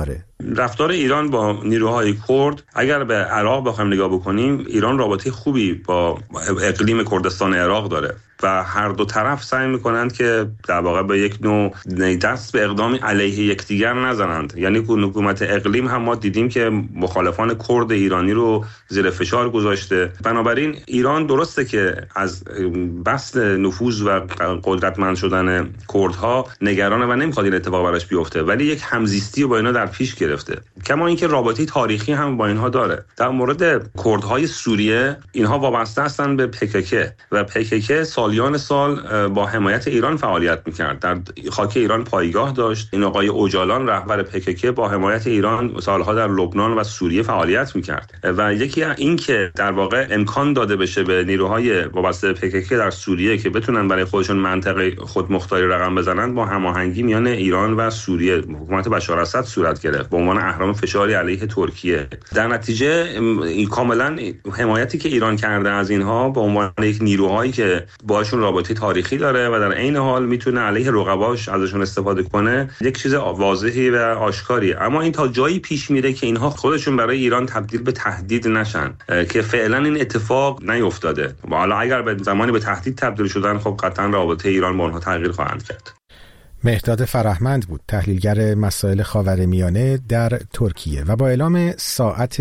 رفتار ایران با نیروهای کرد اگر به عراق بخوایم نگاه بکنیم، ایران رابطه خوبی با اقلیم کردستان عراق داره و هر دو طرف سعی میکنند که در واقع به یک نوع دست به اقدام علیه یکدیگر نزنند. یعنی حکومت اقلیم هم ما دیدیم که مخالفان کرد ایرانی رو زیر فشار گذاشته. بنابراین ایران درسته که از بسط نفوذ و قدرتمند شدن کردها نگرانه و نمیخواد این اتفاق براش بیفته، ولی یک همزیستی با اینا در پیش گرفته. کما اینکه رابطه تاریخی هم با اینها داره. در مورد کردهای سوریه، اینها وابسته هستن به PKK و PKK سالیان سال با حمایت ایران فعالیت میکرد. در خاک ایران پایگاه داشت. این آقای اوجالان رهبر PKK با حمایت ایران سالها در لبنان و سوریه فعالیت میکرد و یکی این که در واقع امکان داده بشه به نیروهای وابسته به PKK در سوریه که بتونن برای خودشون منطقه خودمختاری رقم بزنن، با هماهنگی میان ایران و سوریه حکومت بشار اسد صورت گرفت به عنوان اهرم فشاری علیه ترکیه. در نتیجه کاملا حمایتی که ایران کرده از اینها به عنوان یک نیروهایی که باشون رابطه تاریخی داره و در عین حال میتونه علیه رقباش ازشون استفاده کنه، یک چیز واضحی و آشکاری. اما این تا جایی پیش میره که اینها خودشون برای ایران تبدیل به تهدید نشن که فعلا این اتفاق نیفتاده. و حالا اگر به زمانی به تهدید تبدیل شدن، خب قطعا رابطه ایران با اونها تغییر خواهند کرد. مهداد فرهمند بود، تحلیلگر مسائل خاورمیانه در ترکیه. و با اعلام ساعت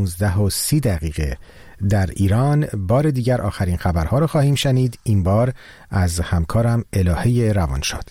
19:30 در ایران بار دیگر آخرین خبرها رو خواهیم شنید، این بار از همکارم الهه روانشاد.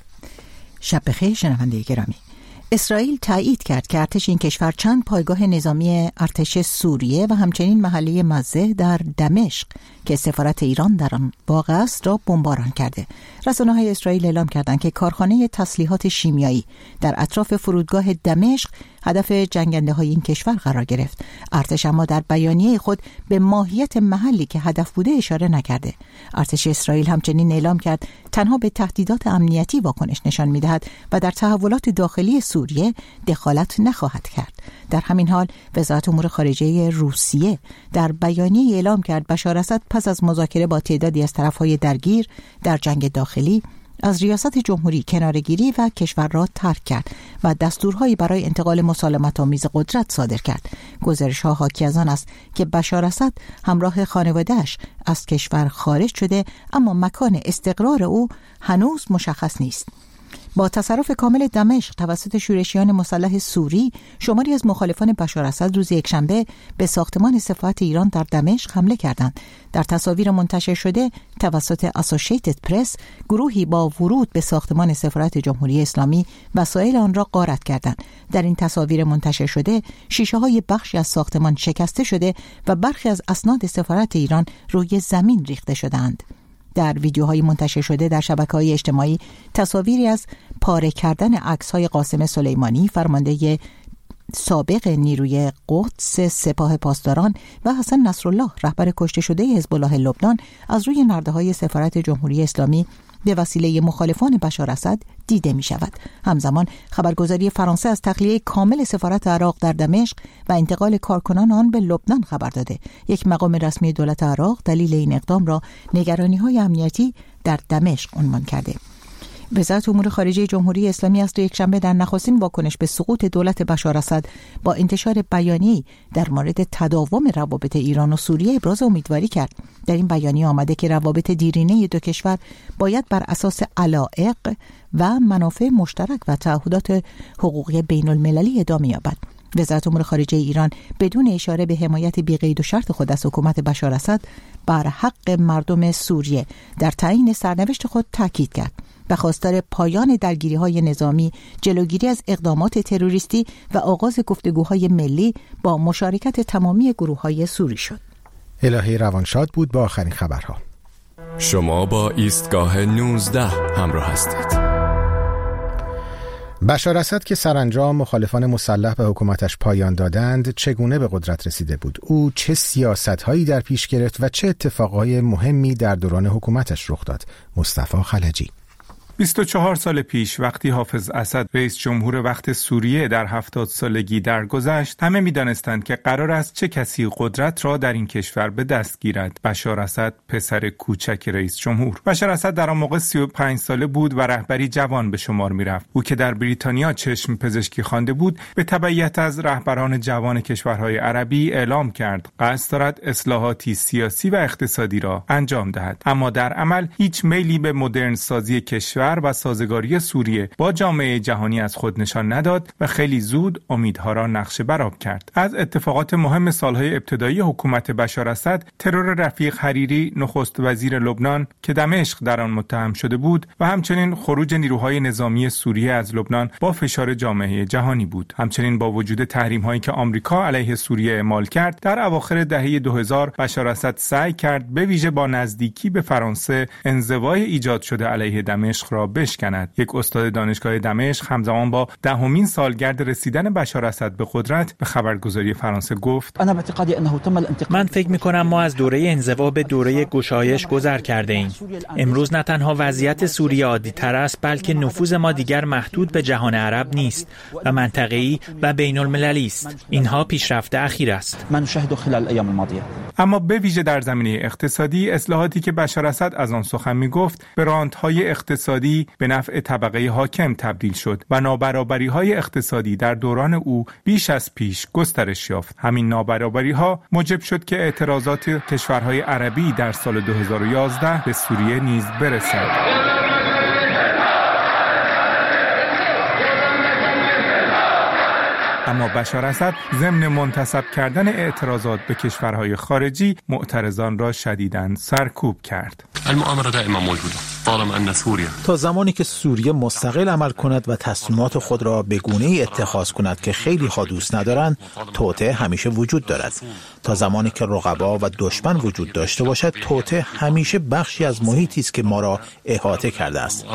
شب بخیر شنونده گرامی. اسرائیل تایید کرد که ارتش این کشور چند پایگاه نظامی ارتش سوریه و همچنین محله مزه در دمشق که سفارت ایران در آن واقع است را بمباران کرده. رسانه‌های اسرائیل اعلام کردند که کارخانه تسلیحات شیمیایی در اطراف فرودگاه دمشق هدف جنگنده‌های این کشور قرار گرفت. ارتش اما در بیانیه خود به ماهیت محلی که هدف بوده اشاره نکرده. ارتش اسرائیل همچنین اعلام کرد تنها به تهدیدات امنیتی واکنش نشان می‌دهد و در تحولات داخلی سوریه دخالت نخواهد کرد. در همین حال وزارت امور خارجه روسیه در بیانیه اعلام کرد بشار اسد پس از مذاکره با تعدادی از طرف‌های درگیر در جنگ داخلی از ریاست جمهوری کناره‌گیری و کشور را ترک کرد و دستورهایی برای انتقال مسالمت‌آمیز قدرت صادر کرد. گزارش‌ها حاکی از آن است که بشار اسد همراه خانواده‌اش از کشور خارج شده، اما مکان استقرار او هنوز مشخص نیست. با تصرف کامل دمشق توسط شورشیان مسلح سوری، شماری از مخالفان بشار اسد روز یکشنبه به ساختمان سفارت ایران در دمشق حمله کردند. در تصاویر منتشر شده توسط اسوسییتد پرس، گروهی با ورود به ساختمان سفارت جمهوری اسلامی وسایل آن را غارت کردند. در این تصاویر منتشر شده شیشه‌های بخشی از ساختمان شکسته شده و برخی از اسناد سفارت ایران روی زمین ریخته شدند. در ویدیوهای منتشر شده در شبکه‌های اجتماعی تصاویری از پاره کردن عکس‌های قاسم سلیمانی، فرمانده سابق نیروی قدس سپاه پاسداران، و حسن نصرالله، رهبر کشته شده حزب الله لبنان، از روی نرده‌های سفارت جمهوری اسلامی به وسیله مخالفان بشار اسد دیده می شود. همزمان خبرگزاری فرانسه از تخلیه کامل سفارت عراق در دمشق و انتقال کارکنان آن به لبنان خبر داده. یک مقام رسمی دولت عراق دلیل این اقدام را نگرانی‌های امنیتی در دمشق عنوان کرده. وزارت امور خارجه جمهوری اسلامی از یکشنبه در نخستین واکنش به سقوط دولت بشار اسد با انتشار بیانیه‌ای در مورد تداوم روابط ایران و سوریه ابراز امیدواری کرد. در این بیانیه آمده که روابط دیرینه دو کشور باید بر اساس علایق و منافع مشترک و تعهدات حقوقی بین المللی ادامه یابد. وزارت امور خارجه ایران بدون اشاره به حمایت بی‌قید و شرط خود از حکومت بشار اسد بر حق مردم سوریه در تعیین سرنوشت خود تاکید کرد و خواستار پایان درگیری‌های نظامی، جلوگیری از اقدامات تروریستی و آغاز گفتگوهای ملی با مشارکت تمامی گروه‌های سوری شد. الهه روانشاد بود با آخرین خبرها. شما با ایستگاه 19 همراه هستید. بشار اسد که سرانجام مخالفان مسلح به حکومتش پایان دادند، چگونه به قدرت رسیده بود؟ او چه سیاست‌هایی در پیش گرفت و چه اتفاقهای مهمی در دوران حکومتش رخ داد؟ مصطفی خلجی. 24 سال پیش وقتی حافظ اسد رئیس جمهور وقت سوریه در 70 سالگی درگذشت، همه می‌دانستند که قرار است چه کسی قدرت را در این کشور به دست گیرد. بشار اسد، پسر کوچک رئیس جمهور. بشار اسد در آن موقع 35 ساله بود و رهبری جوان به شمار می‌رفت. او که در بریتانیا چشم پزشکی خوانده بود، به تبعیت از رهبران جوان کشورهای عربی اعلام کرد قصد دارد اصلاحاتی سیاسی و اقتصادی را انجام دهد. اما در عمل هیچ میلی به مدرن سازی کشور و سازگاری سوریه با جامعه جهانی از خود نشان نداد و خیلی زود امیدها را نقشه برآب کرد. از اتفاقات مهم سالهای ابتدایی حکومت بشار اسد، ترور رفیق حریری نخست وزیر لبنان که دمشق در آن متهم شده بود و همچنین خروج نیروهای نظامی سوریه از لبنان با فشار جامعه جهانی بود. همچنین با وجود تحریم‌هایی که آمریکا علیه سوریه اعمال کرد، در اواخر دهه 2000 بشار اسد سعی کرد به ویژه با نزدیکی به فرانسه انزوای ایجاد شده علیه دمشق را بشکند. یک استاد دانشگاه دمشق همزمان با 10مین سالگرد رسیدن بشار اسد به قدرت به خبرگزاری فرانسه گفت: من فکر می‌کنم ما از دوره انزوا به دوره گشایش گذر کرده ایم. امروز نه تنها وضعیت سوریه عادی‌تر است، بلکه نفوذ ما دیگر محدود به جهان عرب نیست و منطقه‌ای و بین‌المللی است. اینها پیشرفت اخیر است. اما به ویژه در زمینه اقتصادی، اصلاحاتی که بشار اسد از آن سخن می‌گفت به رانت‌های اقتصادی به نفع طبقه حاکم تبدیل شد و نابرابری‌های اقتصادی در دوران او بیش از پیش گسترش یافت. همین نابرابری‌ها موجب شد که اعتراضات کشورهای عربی در سال 2011 به سوریه نیز برسد. اما بشار اسد ضمن منتسب کردن اعتراضات به کشورهای خارجی معترضان را شدیداً سرکوب کرد. المؤامره دائما موجوده طالما ان سوریا، تا زمانی که سوریه مستقل عمل کند و تصمیمات خود را به گونه‌ای اتخاذ کند که خیلی ها دوست ندارند، توطئه همیشه وجود دارد. تا زمانی که رقبا و دشمن وجود داشته باشد، توطئه همیشه بخشی از محیطی است که ما را احاطه کرده است.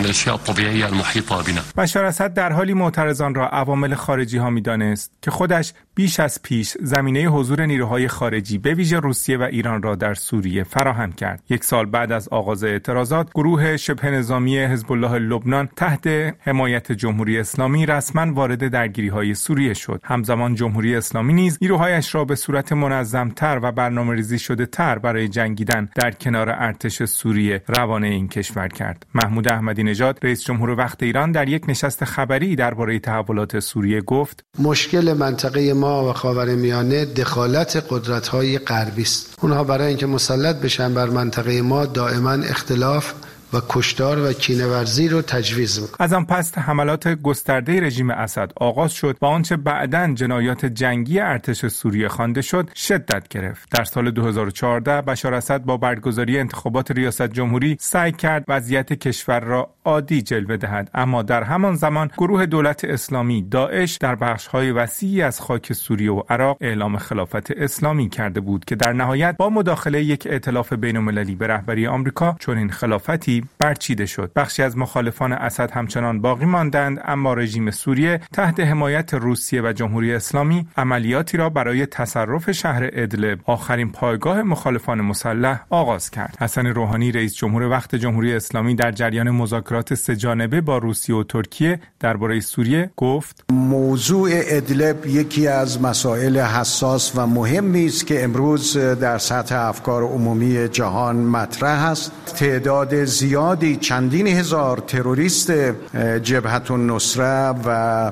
بشار اسد در حالی معترضان را عوامل خارجی ها می‌دانست که خودش بیش از پیش زمینه حضور نیروهای خارجی به ویژه روسیه و ایران را در سوریه فراهم کرد. یک سال بعد از آغاز اعتراضات، گروه شبه نظامی حزب الله لبنان تحت حمایت جمهوری اسلامی رسما وارد درگیری‌های سوریه شد. همزمان جمهوری اسلامی نیز نیروهایش را به صورت منظم‌تر و برنامه‌ریزی شده‌تر برای جنگیدن در کنار ارتش سوریه روانه این کشور کرد. محمود احمدی نژاد، رئیس جمهور وقت ایران، در یک نشست خبری درباره تحولات سوریه گفت: مشکل منطقه ما و خاورمیانه دخالت قدرت‌های غربی است. اونها برای اینکه مسلط بشن بر منطقه ما دائما اختلاف و کشتار و کینه‌ورزی رو تجویز می‌کنه. از آن پس حملات گسترده رژیم اسد آغاز شد و آنچه بعداً جنایات جنگی ارتش سوریه خوانده شد شدت گرفت. در سال 2014 بشار اسد با برگزاری انتخابات ریاست جمهوری سعی کرد وضعیت کشور را عادی جلوه دهد، اما در همان زمان گروه دولت اسلامی داعش در بخش‌های وسیعی از خاک سوریه و عراق اعلام خلافت اسلامی کرده بود که در نهایت با مداخله یک ائتلاف بین‌المللی به رهبری آمریکا چنین خلافتی برچیده شد. بخشی از مخالفان اسد همچنان باقی ماندند، اما رژیم سوریه تحت حمایت روسیه و جمهوری اسلامی عملیاتی را برای تصرف شهر ادلب، آخرین پایگاه مخالفان مسلح، آغاز کرد. حسن روحانی، رئیس جمهور وقت جمهوری اسلامی، در جریان مذاکرات سه‌جانبه با روسیه و ترکیه درباره سوریه گفت: موضوع ادلب یکی از مسائل حساس و مهمی است که امروز در سطح افکار عمومی جهان مطرح است. تعداد زیادی، چندین هزار تروریست جبهة النصره و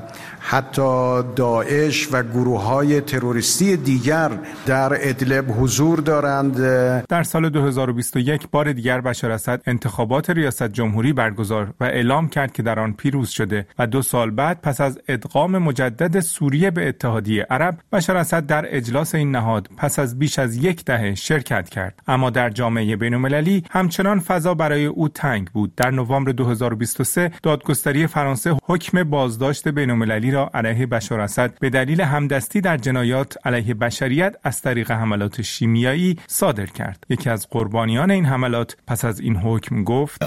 حتی داعش و گروه‌های تروریستی دیگر در ادلب حضور دارند. در سال 2021 بار دیگر بشار اسد انتخابات ریاست جمهوری برگزار و اعلام کرد که در آن پیروز شده و 2 سال بعد پس از ادغام مجدد سوریه به اتحادیه عرب، بشار اسد در اجلاس این نهاد پس از بیش از 1 دهه شرکت کرد. اما در جامعه بین‌المللی همچنان فضا برای او تنگ بود. در نوامبر 2023 دادگستری فرانسه حکم بازداشت بین‌المللی را علیه بشار اسد به دلیل همدستی در جنایات علیه بشریت از طریق حملات شیمیایی صادر کرد. یکی از قربانیان این حملات پس از این حکم گفت: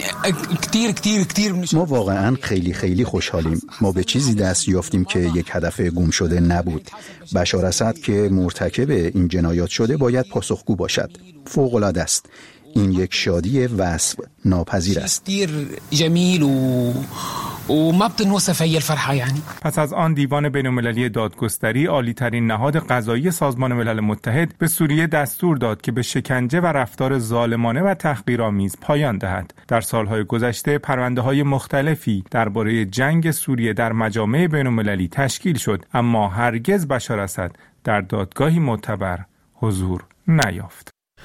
ما واقعا خیلی خوشحالیم. ما به چیزی دست یافتیم که یک هدف گم شده نبود. بشار اسد که مرتکب این جنایات شده باید پاسخگو باشد. فوق‌العاده است. این یک شادی وصف ناپذیر است. پس از آن دیوان بین‌المللی دادگستری، عالی‌ترین نهاد قضایی سازمان ملل متحد، به سوریه دستور داد که به شکنجه و رفتار ظالمانه و تحقیرآمیز پایان دهد. در سالهای گذشته پرونده‌های مختلفی درباره جنگ سوریه در مجامع بین‌المللی تشکیل شد، اما هرگز بشار اسد در دادگاهی معتبر حضور نیافت.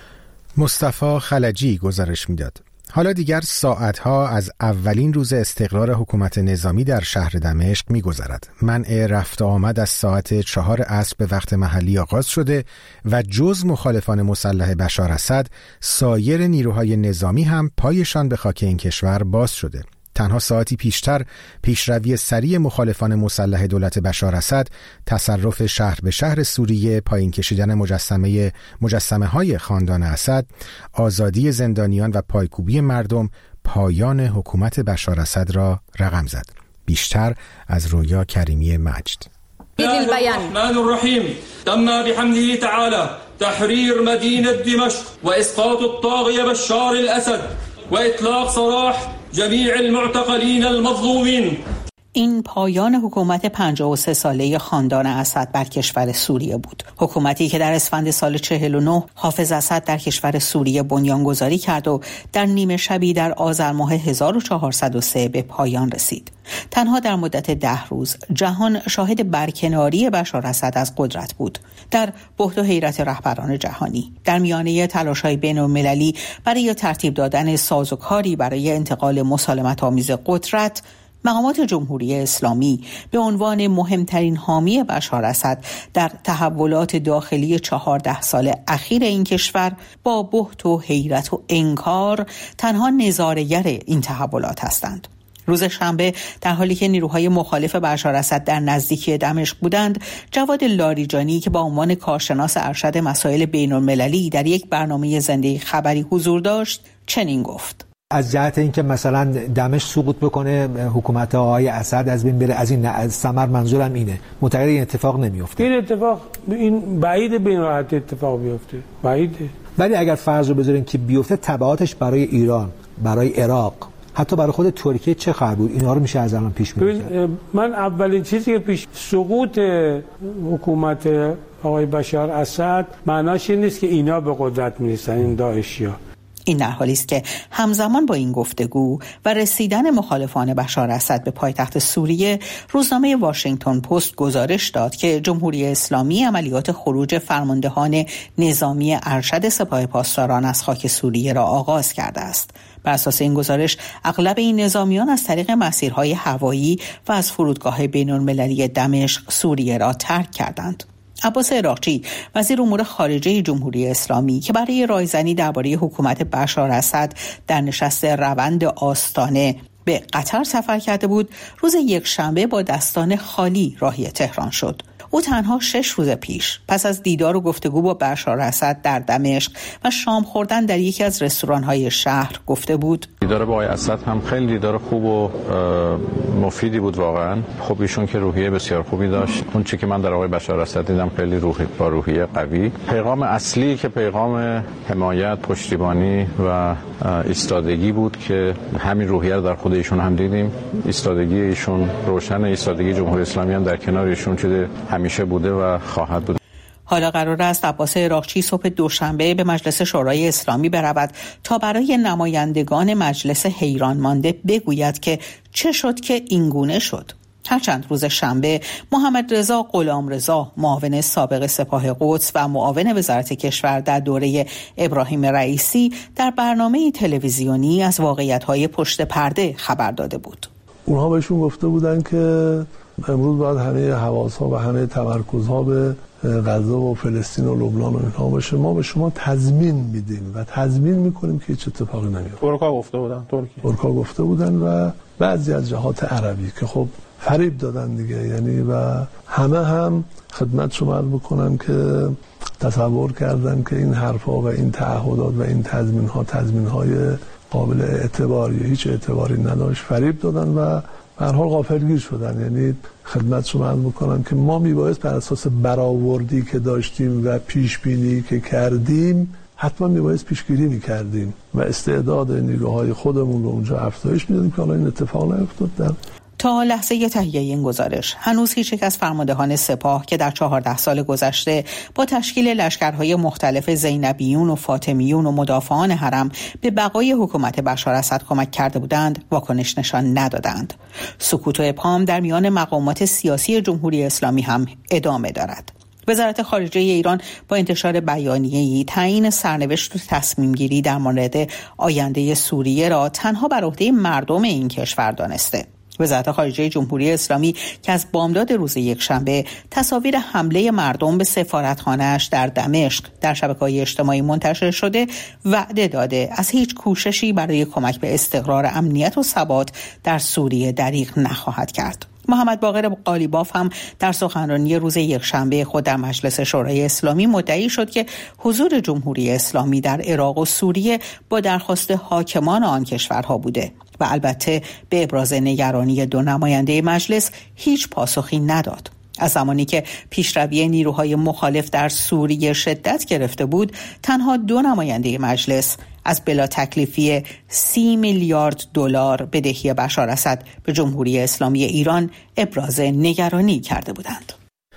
مصطفی خلجی گزارش می‌داد. حالا دیگر ساعتها از اولین روز استقرار حکومت نظامی در شهر دمشق می‌گذرد. منع رفت و آمد از ساعت 4 عصر به وقت محلی آغاز شده و جز مخالفان مسلح بشار اسد، سایر نیروهای نظامی هم پایشان به خاک این کشور باز شده. تنها ساعتی پیشتر پیشروی سریع مخالفان مسلح دولت بشار اسد، تصرف شهر به شهر سوریه، پایین کشیدن مجسمه های خاندان اسد، آزادی زندانیان و پایکوبی مردم پایان حکومت بشار اسد را رقم زد. بیشتر از رویا کریمی مجد. الرحمن الرحیم تم بحمده تعالی تحریر مدینه دمشق و اسقاط الطاغیه بشار الاسد و اطلاق سراح جمیع المعتقلین المظلومین. این پایان حکومت 53 ساله خاندان اسد بر کشور سوریه بود. حکومتی که در اسفند سال 49 حافظ اسد در کشور سوریه بنیانگذاری کرد و در نیمه شبی در آذر ماه 1403 به پایان رسید. تنها در مدت 10 روز جهان شاهد برکناری بشار اسد از قدرت بود. در بهت و حیرت رهبران جهانی، در میانه تلاش‌های بین‌المللی برای ترتیب دادن سازوکاری برای انتقال مسالمت‌آمیز قدرت، مقامات جمهوری اسلامی به عنوان مهمترین حامی بشار اسد در تحولات داخلی 14 سال اخیر این کشور با بهت و حیرت و انکار تنها نظاره‌گر این تحولات هستند. روز شنبه در حالی که نیروهای مخالف بشار اسد در نزدیکی دمشق بودند، جواد لاریجانی که با عنوان کارشناس ارشد مسائل بین‌المللی در یک برنامه زنده خبری حضور داشت، چنین گفت: از جهت اینکه مثلا دمشق سقوط بکنه، حکومت آقای اسد از بین بره، از این ثمر منظورم اینه. معتقد این اتفاق نمیفته. این بعید بین راحت اتفاق بیفته. بعیده. ولی اگر فرض رو بذاریم که بیفته، تبعاتش برای ایران، برای عراق، حتی برای خود ترکیه چه خبر بود؟ اینا رو میشه از الان پیش بینی. من اولین چیزی که سقوط حکومت آقای بشار اسد معناش این نیست که اینا به قدرت میرسن، این داعشیا. این در حالی است که همزمان با این گفتگو و رسیدن مخالفان بشار اسد به پایتخت سوریه، روزنامه واشنگتن پست گزارش داد که جمهوری اسلامی عملیات خروج فرماندهان نظامی ارشد سپاه پاسداران از خاک سوریه را آغاز کرده است. بر اساس این گزارش، اغلب این نظامیان از طریق مسیرهای هوایی و از فرودگاه بین‌المللی دمشق سوریه را ترک کردند. عباس عراقچی، وزیر امور خارجه جمهوری اسلامی که برای رایزنی درباره حکومت بشار اسد در نشست روند آستانه به قطر سفر کرده بود، روز یکشنبه با دستان خالی راهی تهران شد. او تنها 6 روز پیش پس از دیدار و گفتگو با بشار اسد در دمشق و شام خوردن در یکی از رستوران‌های شهر گفته بود: دیدار با آقای اسد هم خیلی دیدار خوب و مفیدی بود واقعا. خب ایشون که روحیه بسیار خوبی داشت. اون چیزی که من در آقای بشار اسد دیدم خیلی روحیه قوی. پیغام اصلی که پیغام حمایت، پشتیبانی و ایستادگی بود که همین روحیه رو در خود ایشون هم دیدیم. ایستادگی ایشون روشن، ایستادگی جمهوری اسلامی هم در کنار ایشون چیز همیشه بوده و خواهد بود. حالا قرار است عباس عراقچی صبح دوشنبه به مجلس شورای اسلامی برود تا برای نمایندگان مجلس حیران مانده بگوید که چه شد که اینگونه شد. هرچند روز شنبه محمد رضا غلامرضا، معاون سابق سپاه قدس و معاون وزارت کشور در دوره ابراهیم رئیسی، در برنامه تلویزیونی از واقعیت‌های پشت پرده خبر داده بود. اونها بهشون گفته بودن که امروز باید همه حواس‌ها و همه تمرکزها به غزه و فلسطین و لبنان و اینها باشه. ما به شما تضمین میدیم و تضمین میکنیم که هیچ اتفاقی نمیفته. ترک‌ها گفته بودن و بعضی از جهات عربی که خب فریب دادن دیگه، یعنی و همه هم خدمت شما عرض بکنم که تصور کردن که این حرفا و این تعهدات و این تضمین‌های قابل اعتباری هیچ اعتباری نداشت، فریب دادن و به هر حال غافلگیر شدن. یعنی خدمت شما عرض می‌کنم که ما میبایست بر اساس برآوردی که داشتیم و پیش بینی که کردیم حتما میبایست پیشگیری میکردیم و استعداد نیروهای خودمون رو اونجا افزایش میدادیم که حالا این اتفاق نیفتاد. در تا لحظه تهیه این گزارش هنوز هیچ یک از فرماندهان سپاه که در 14 سال گذشته با تشکیل لشکرهای مختلف زینبیون و فاطمیون و مدافعان حرم به بقای حکومت بشار اسد کمک کرده بودند واکنش نشان ندادند. سکوت و ابهام در میان مقامات سیاسی جمهوری اسلامی هم ادامه دارد. وزارت خارجه ایران با انتشار بیانیه‌ای تعیین سرنوشت و تصمیم‌گیری در مورد آینده سوریه را تنها بر عهده مردم این کشور دانسته. وزارت خارجه جمهوری اسلامی که از بامداد روز یکشنبه تصاویر حمله مردم به سفارتخانه‌اش در دمشق در شبکه‌های اجتماعی منتشر شده وعده داده از هیچ کوششی برای کمک به استقرار امنیت و ثبات در سوریه دریغ نخواهد کرد. محمد باقر قالیباف هم در سخنرانی روز یکشنبه خود در مجلس شورای اسلامی مدعی شد که حضور جمهوری اسلامی در عراق و سوریه با درخواست حاکمان آن کشورها بوده و البته به ابراز نگرانی دو نماینده مجلس هیچ پاسخی نداد. از زمانی که پیشروی نیروهای مخالف در سوریه شدت گرفته بود، تنها 2 نماینده مجلس از بلا تکلیفی 30 میلیارد دلار بدهی بشار اسد به جمهوری اسلامی ایران ابراز نگرانی کرده بودند.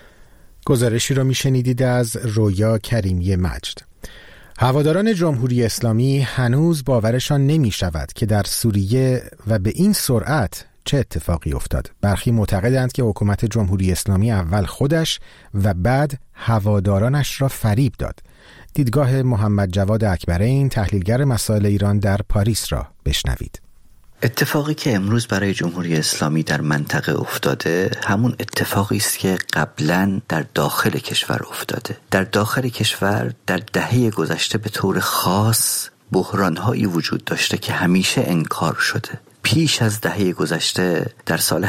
گزارشی را میشنیدید از رویا کریمی مجد. هواداران جمهوری اسلامی هنوز باورشان نمی شود که در سوریه و به این سرعت چه اتفاقی افتاد. برخی معتقدند که حکومت جمهوری اسلامی اول خودش و بعد هوادارانش را فریب داد. دیدگاه محمد جواد اکبرین، تحلیلگر مسائل ایران در پاریس را بشنوید. اتفاقی که امروز برای جمهوری اسلامی در منطقه افتاده همون اتفاقی است که قبلا در داخل کشور افتاده. در داخل کشور در دهه گذشته به طور خاص بحران‌هایی وجود داشته که همیشه انکار شده. پیش از دهه گذشته در سال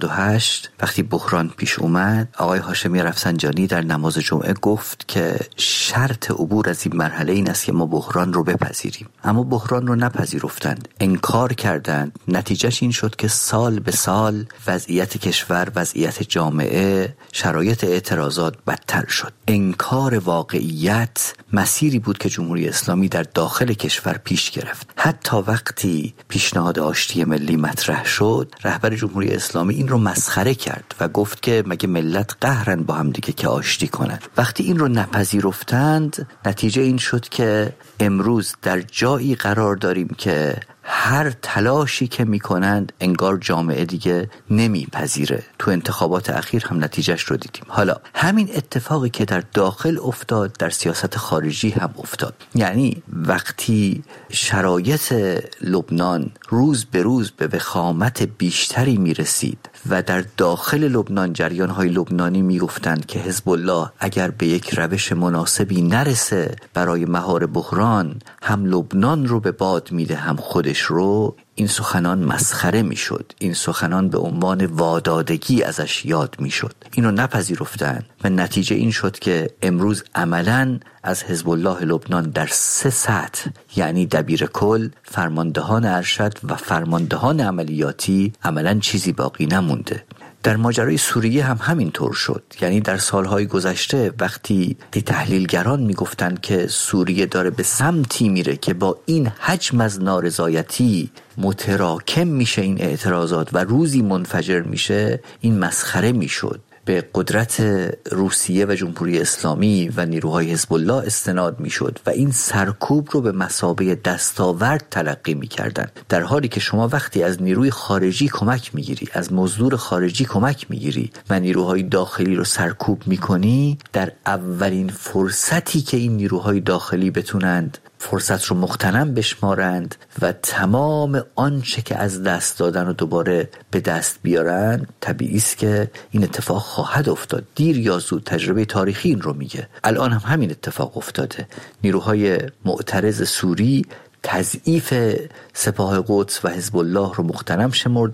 88 وقتی بحران پیش اومد، آقای هاشمی رفسنجانی در نماز جمعه گفت که شرط عبور از این مرحله این است که ما بحران رو بپذیریم. اما بحران رو نپذیرفتند، انکار کردند. نتیجهش این شد که سال به سال وضعیت کشور، وضعیت جامعه، شرایط اعتراضات بدتر شد. انکار واقعیت مسیری بود که جمهوری اسلامی در داخل کشور پیش گرفت. حتی وقتی پیشنهاد آشتی ملی مطرح شد، رهبر جمهوری اسلامی این رو مسخره کرد و گفت که مگه ملت قهرن با هم دیگه که آشتی کنن. وقتی این رو نپذیرفتند، نتیجه این شد که امروز در جایی قرار داریم که هر تلاشی که میکنند انگار جامعه دیگه نمیپذیره. تو انتخابات اخیر هم نتیجهش رو دیدیم. حالا همین اتفاقی که در داخل افتاد در سیاست خارجی هم افتاد. یعنی وقتی شرایط لبنان روز به روز به وخامت بیشتری میرسید و در داخل لبنان جریان‌های لبنانی میگفتند که حزب الله اگر به یک روش مناسبی نرسه برای مهار بحران، هم لبنان رو به باد میده هم خودش رو، این سخنان مسخره میشد. این سخنان به عنوان وادادگی ازش یاد میشد. اینو نپذیرفتن و نتیجه این شد که امروز عملاً از حزب الله لبنان در 3 سطح، یعنی دبیر کل، فرماندهان ارشد و فرماندهان عملیاتی، عملاً چیزی باقی نمونده. در ماجرای سوریه هم همین طور شد. یعنی در سالهای گذشته وقتی تحلیلگران میگفتند که سوریه داره به سمتی میره که با این حجم از نارضایتی متراکم میشه این اعتراضات و روزی منفجر میشه، این مسخره میشد. به قدرت روسیه و جمهوری اسلامی و نیروهای حزب الله استناد میشد و این سرکوب رو به مثابه دستاورد تلقی میکردن، در حالی که شما وقتی از نیروی خارجی کمک میگیری، از مزدور خارجی کمک میگیری و نیروهای داخلی رو سرکوب میکنی، در اولین فرصتی که این نیروهای داخلی بتونند فرصت رو مغتنم بشمارند و تمام آنچه که از دست دادن رو دوباره به دست بیارن، طبیعی است که این اتفاق خواهد افتاد. دیر یا زود تجربه تاریخی این رو میگه. الان هم همین اتفاق افتاده. نیروهای معترض سوری تضعیف سپاه قدس و حزب الله رو مغتنم شمردند،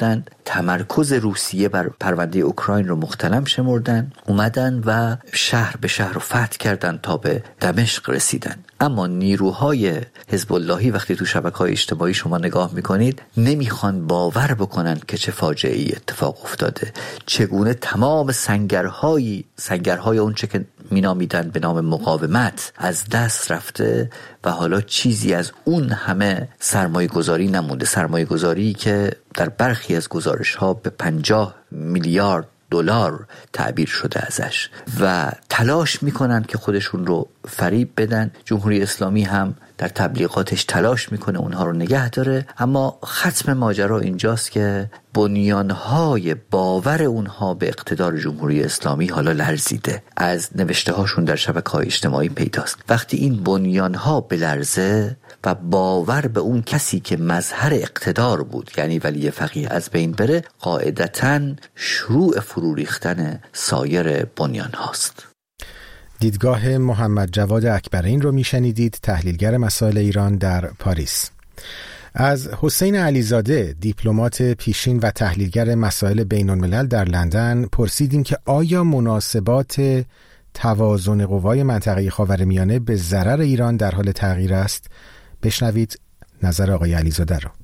تمرکز روسیه بر پرونده اوکراین رو مختلم شمردن، اومدن و شهر به شهر رو فتح کردن تا به دمشق رسیدن. اما نیروهای حزب اللهی وقتی تو شبکه‌های اجتماعی شما نگاه میکنید نمیخوان باور بکنن که چه فاجعه‌ای اتفاق افتاده، چگونه تمام سنگرهای اون چه که مینامیدن به نام مقاومت از دست رفته و حالا چیزی از اون همه سرمایه گذاری نمونده، سرمایه گذاری که در برخی از گزارش ها به 50 میلیارد دلار تعبیر شده ازش و تلاش میکنن که خودشون رو فریب بدن. جمهوری اسلامی هم در تبلیغاتش تلاش میکنه اونها رو نگه داره، اما ختم ماجرا اینجاست که بنیانهای باور اونها به اقتدار جمهوری اسلامی حالا لرزیده. از نوشته هاشون در شبکه‌های اجتماعی پیداست. وقتی این بنیانها بلرزه و باور به اون کسی که مظهر اقتدار بود یعنی ولی فقیه از بین بره، قاعدتاً شروع فرو ریختن سایر بنیان هاست. دیدگاه محمد جواد اکبرین رو میشنیدید، تحلیلگر مسائل ایران در پاریس. از حسین علیزاده، دیپلمات پیشین و تحلیلگر مسائل بین الملل در لندن، پرسیدیم که آیا مناسبات توازن قوای منطقه خاورمیانه به ضرر ایران در حال تغییر است؟ بشنوید نظر آقای علیزاده رو.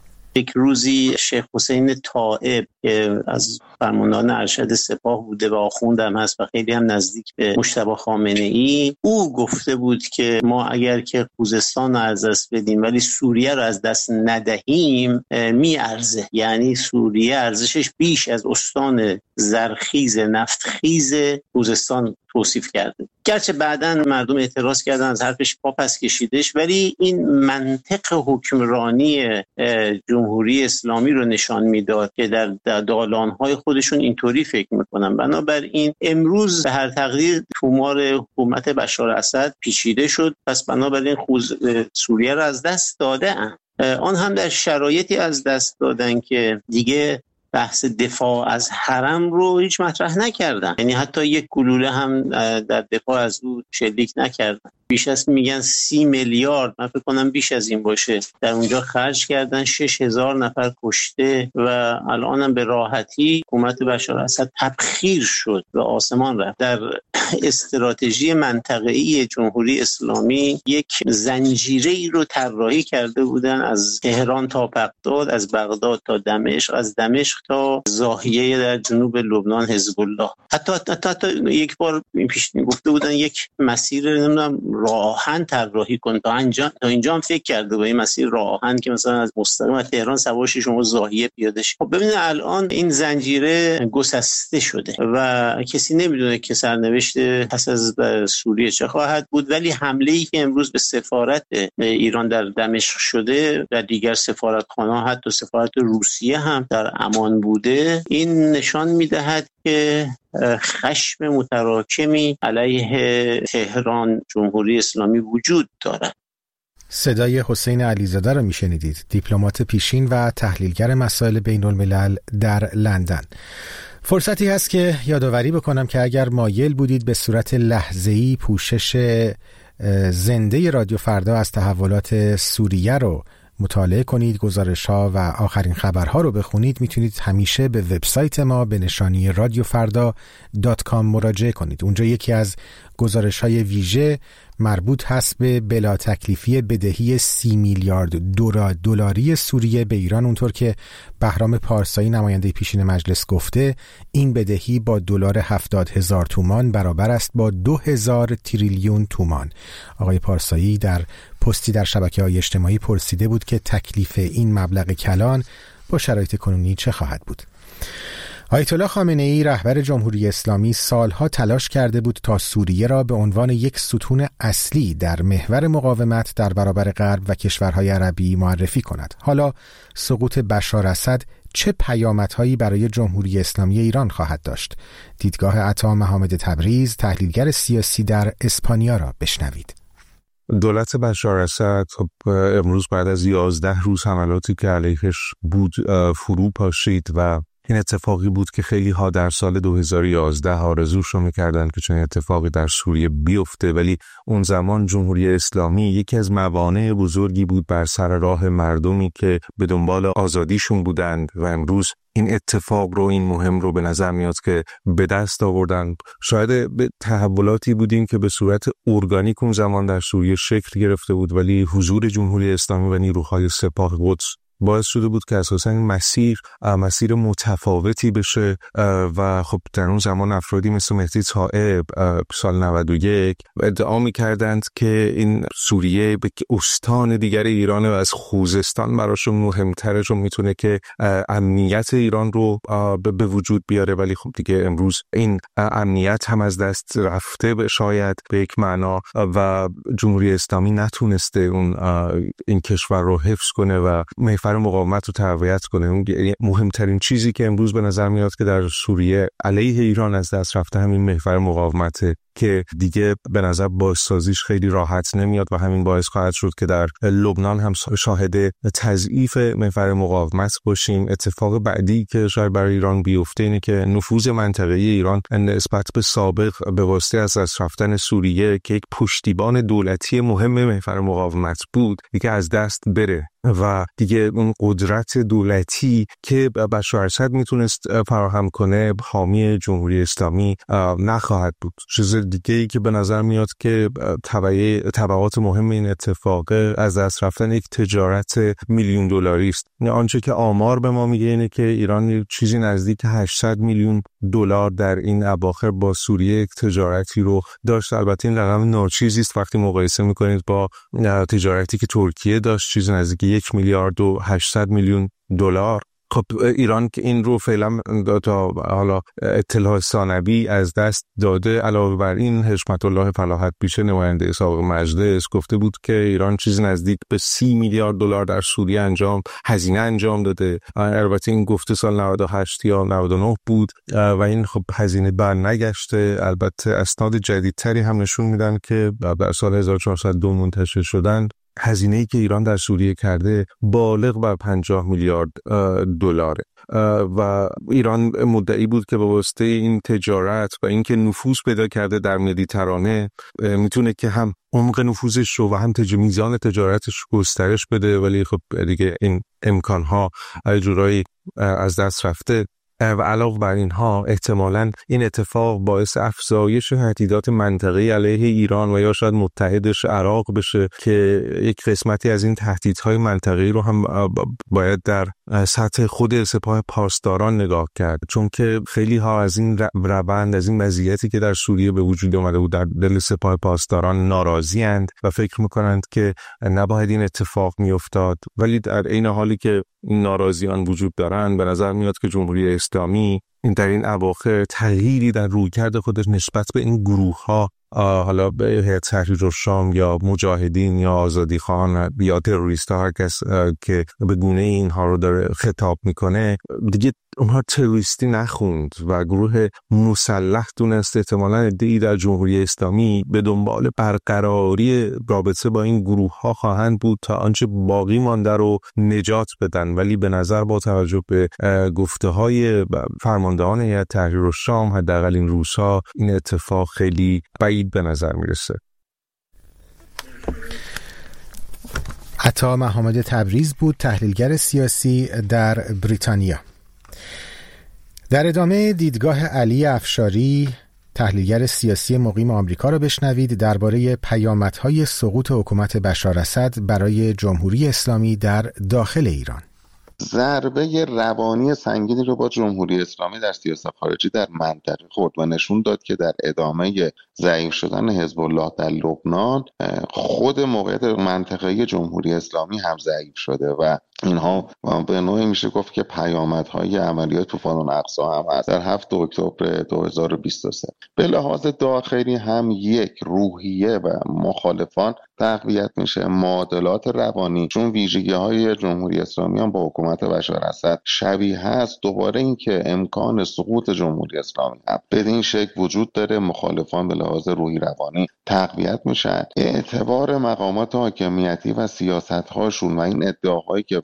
یک روزی شیخ حسین طائب که از فرماندهان ارشد سپاه بوده و آخوندم هست و خیلی هم نزدیک به مجتبی خامنه‌ای، او گفته بود که ما اگر که خوزستان رو از دست بدیم ولی سوریه رو از دست ندهیم میارزه. یعنی سوریه ارزشش بیش از استان زرخیز نفتخیز خوزستان توصیف کرده. گرچه بعداً مردم اعتراض کردن، از حرفش پا پس کشیدش، ولی این منطق حکمرانی جمهوری اسلامی رو نشان میداد که در دالان‌های خودشون اینطوری فکر میکنن. بنابراین امروز به هر تقدیر تومار حکومت بشار اسد پیچیده شد، پس بنابراین سوریه رو از دست دادن. آن هم در شرایطی از دست دادن که دیگه بحث دفاع از حرم رو هیچ مطرح نکردن، یعنی حتی یک گلوله هم در دفاع از او شلیک نکردن. بیش از میگن 30 میلیارد، من فکر کنم بیش از این باشه، در اونجا خرج کردن. 6000 نفر کشته و الان هم به راحتی حکومت بشار اسد تبخیر شد و آسمان رفت. در استراتژی منطقه‌ای جمهوری اسلامی یک زنجیره‌ای رو طراحی کرده بودن، از تهران تا بغداد، از بغداد تا دمشق، از دمشق تا زاهیه در جنوب لبنان حزب الله. حتی یک بار پیش گفته بودن یک مسیر نمیدونم راه آهن طراحی کن، تا اینجا هم فکر کرده با این مسیر راه آهن که مثلا از مستقیم از تهران سوارش شما زاهیه پیاده شید. خب ببینید الان این زنجیره گسسته شده و کسی نمیدونه که سرنوشت پس از سوریه چه خواهد بود. ولی حمله‌ای که امروز به سفارت ایران در دمشق شده و دیگر سفارتخانه‌ها، حتی سفارت روسیه هم در امان بوده، این نشان میدهد که خشم متراکمی علیه تهران جمهوری اسلامی وجود دارد. صدای حسین علیزاده رو میشنیدید، دیپلمات پیشین و تحلیلگر مسائل بین الملل در لندن. فرصتی هست که یادآوری بکنم که اگر مایل بودید به صورت لحظه‌ای پوشش زنده رادیو فردا از تحولات سوریه رو مطالعه کنید، گزارش‌ها و آخرین خبرها رو بخونید، میتونید همیشه به وبسایت ما به نشانی radiofarda.com مراجعه کنید. اونجا یکی از گزارش‌های ویژه مربوط هست به بلا تکلیفی بدهی 30 میلیارد دلاری سوریه به ایران. اونطور که بهرام پارسایی نماینده پیشین مجلس گفته، این بدهی با دلار 70,000 تومان برابر است با 2000 تریلیون تومان. آقای پارسایی در پستی در شبکه‌های اجتماعی پرسیده بود که تکلیف این مبلغ کلان با شرایط کنونی چه خواهد بود. آیت الله خامنه‌ای رهبر جمهوری اسلامی سالها تلاش کرده بود تا سوریه را به عنوان یک ستون اصلی در محور مقاومت در برابر غرب و کشورهای عربی معرفی کند. حالا سقوط بشار اسد چه پیامدهایی برای جمهوری اسلامی ایران خواهد داشت؟ دیدگاه عطا محمد تبریز، تحلیلگر سیاسی در اسپانیا را بشنوید. دولت بشار اسد امروز بعد از 11 روز حملاتی که علیهش بود فرو پاشید و این اتفاقی بود که خیلی ها در سال 2011 آرزوش رو میکردن که چنین اتفاقی در سوریه بیفته، ولی اون زمان جمهوری اسلامی یکی از موانع بزرگی بود بر سر راه مردمی که به دنبال آزادیشون بودند و امروز این اتفاق رو، این مهم رو به نظر میاد که به دست آوردن. شاید به تحولاتی بودیم که به صورت ارگانیک اون زمان در سوریه شکل گرفته بود، ولی حضور جمهوری اسلامی و نیروهای سپاه قدس باعث شده بود که اساساً این مسیر متفاوتی بشه و خب در اون زمان افرادی مثل مهدی طائب سال 91 ادعا می‌کردند که این سوریه به استان دیگر ایرانه و از خوزستان براشون مهم‌تره، چون میتونه که امنیت ایران رو به وجود بیاره. ولی خب دیگه امروز این امنیت هم از دست رفته شاید به یک معنا و جمهوری اسلامی نتونسته این کشور رو حفظ کنه و محور مقاومت رو تقویت کنه. مهمترین چیزی که امروز به نظر میاد که در سوریه علیه ایران از دست رفته همین محور مقاومته که دیگه به نظر بازسازیش خیلی راحت نمیاد و همین باعث خواهد شد که در لبنان هم شاهد تضعیف محور مقاومت باشیم. اتفاق بعدی که شاید برای ایران بیفته اینه که نفوذ منطقه‌ای ایران نسبت به سابق به واسطه از دست رفتن سوریه که یک پشتیبان دولتی مهم محور مقاومت بود دیگه از دست بره و دیگه اون قدرت دولتی که بشار اسد میتونست فراهم کنه حامی جمهوری اسلامی نخواهد بود. چیز دیگه ای که به نظر میاد که تبعات مهم این اتفاق از دست رفتن یک تجارت میلیون دلاری است. آنچه که آمار به ما میگه اینه که ایران چیزی نزدیک 800 میلیون دلار در این اواخر با سوریه یک تجارتی رو داشت. البته این رقم ناچیزی است وقتی مقایسه میکنید با تجارتی که ترکیه داشت، چیزی نزدیک 1 میلیارد و 800 میلیون دلار. خب ایران که این رو فعلا تا حالا اطلاع ثانوی از دست داده. علاوه بر این حشمت الله فلاحت بیشه نماینده سابق مجلس گفته بود که ایران چیزی نزدیک به 30 میلیارد دلار در سوریه هزینه انجام داده. البته این گفته سال 98 یا 99 بود و این خب هزینه برنگشته. البته اسناد جدیدتری هم نشون میدن که در سال 1402 منتشر شدن هزینه‌ای که ایران در سوریه کرده بالغ بر 50 میلیارد دلاره و ایران مدعی بود که به واسطه این تجارت و اینکه نفوذ پیدا کرده در مدیترانه میتونه که هم عمق نفوذش رو و هم میزان تجارتش گسترش بده، ولی خب دیگه این امکانها جورایی از دست رفته و علاوه بر اینها احتمالاً این اتفاق باعث افزایش تهدیدات منطقه‌ای علیه ایران و یا شاید متحدش عراق بشه که یک قسمتی از این تهدیدهای منطقه‌ای رو هم باید در سطح خود سپاه پاسداران نگاه کرد، چون که خیلی ها از این روند، از این وضعیتی که در سوریه به وجود اومده بود در دل سپاه پاسداران ناراضی اند و فکر میکنند که نباید این اتفاق میافتاد. ولی در عین حالی که این ناراضیان وجود دارن به نظر میاد که جمهوری اسلامی در این اواخر تغییری در رویکرد خودش نسبت به این گروه ها، حالا به هیئت تحریر الشام یا مجاهدین یا آزادیخواهان یا تروریست ها، هر کس که به گونه اینها رو داره خطاب میکنه دیگه اونها تروریستی نخوند و گروه مسلح دونست. احتمالاً عده‌ای در جمهوری اسلامی به دنبال برقراری رابطه با این گروه ها خواهند بود تا آنچه باقی مانده رو نجات بدن، ولی به نظر با توجه به گفته های فرماندهان هیئت تحریر الشام حداقل این روزها این اتفاق خیلی بعید به نظر میرسه. عطا محمد تبریز بود، تحلیلگر سیاسی در بریتانیا. در ادامه دیدگاه علی افشاری، تحلیلگر سیاسی مقیم آمریکا را بشنوید درباره پیامدهای سقوط حکومت بشار اسد برای جمهوری اسلامی در داخل ایران. ضربه روانی سنگینی رو با جمهوری اسلامی در سیاست خارجی در منطقه خورد و نشون داد که در ادامه ضعیف شدن حزب الله در لبنان خود موقعیت منطقه‌ای جمهوری اسلامی هم ضعیف شده و اینها به نوعی میشه گفت که پیامدهای عملیات طوفان الاقصی هم هست در 7 اکتبر 2023. به لحاظ داخلی هم یک روحیه و مخالفان تقویت میشه، معادلات روانی، چون ویژگی‌های جمهوری اسلامی هم با حکومت بشار اسد شبیه هست. دوباره این که امکان سقوط جمهوری اسلامی هم بدین شکل وجود داره، مخالفان به لحاظ روحی روانی تقویت میشن. اعتبار مقامات حاکمیتی و سیاست‌هاشون و این ادعاهایی که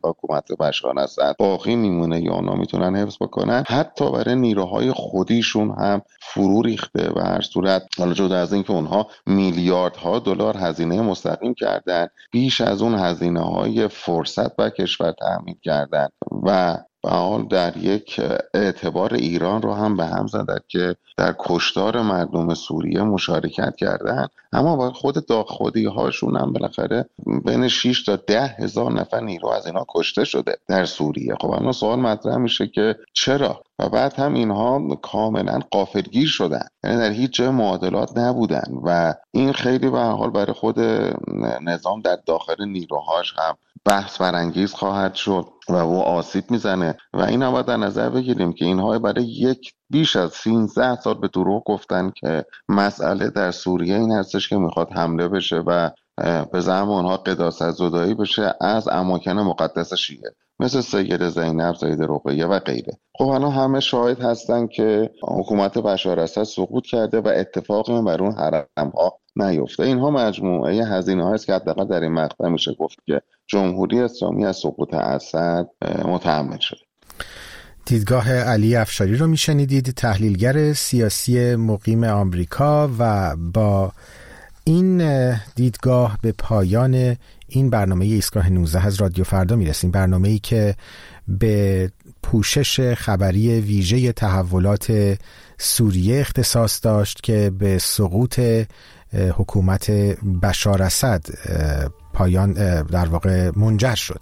حکومت بشار اسد باقی میمونه یا اونا میتونن حفظ بکنن، حتی برای نیروهای خودیشون هم فرو ریخته. و هر صورت حالا جدا از این که اونها میلیاردها دلار هزینه مستقیم کردن، بیش از اون هزینه‌های فرصت و کشور تأمین کردن و به حال در یک اعتبار ایران رو هم به هم زدن که در کشتار مردم سوریه مشارکت کردن، اما با خود داخودی هاشون هم بالاخره بین 6 تا 10 هزار نفر نیرو از اینا کشته شده در سوریه. خب اما سوال مطرح میشه که چرا؟ و بعد هم اینها کاملا غافلگیر شدن، یعنی در هیچ جای معادلات نبودن و این خیلی به هر حال برای خود نظام در داخل نیروهاش هم بحث برانگیز خواهد شد و او آسیب میزنه. و این هم باید در نظر بگیریم که اینها برای بیش از 13 سال به دروغ گفتن که مسئله در سوریه این هستش که میخواد حمله بشه و به زعم اونها قداست زدایی بشه از اماکن مقدس شیعه مثل سید زینب، سید رقیه و غیره. خب الان همه شاهد هستن که حکومت بشار اسد سقوط کرده و اتفاقی بر اون حرم ها نیفته. اینها مجموعه هزینه هایی است که حداقل در این مقطع میشه گفت که جمهوری اسلامی از سقوط اسد متحمل شده. دیدگاه علی افشاری رو میشنیدید، تحلیلگر سیاسی مقیم آمریکا. و با این دیدگاه به پایان این برنامه ایستگاه 19 از رادیو فردا میرسیم، برنامه‌ای که به پوشش خبری ویژه تحولات سوریه اختصاص داشت که به سقوط حکومت بشار اسد پایان در واقع منجر شد.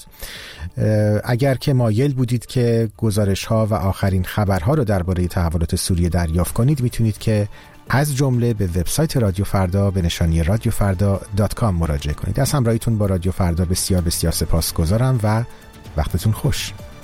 اگر که مایل بودید که گزارش ها و آخرین خبرها رو درباره تحولات سوریه دریافت کنید، میتونید که از جمله به وبسایت رادیو فردا به نشانی radiofarda.com مراجعه کنید. از همراهیتون با رادیو فردا بسیار بسیار سپاسگزارم و وقتتون خوش.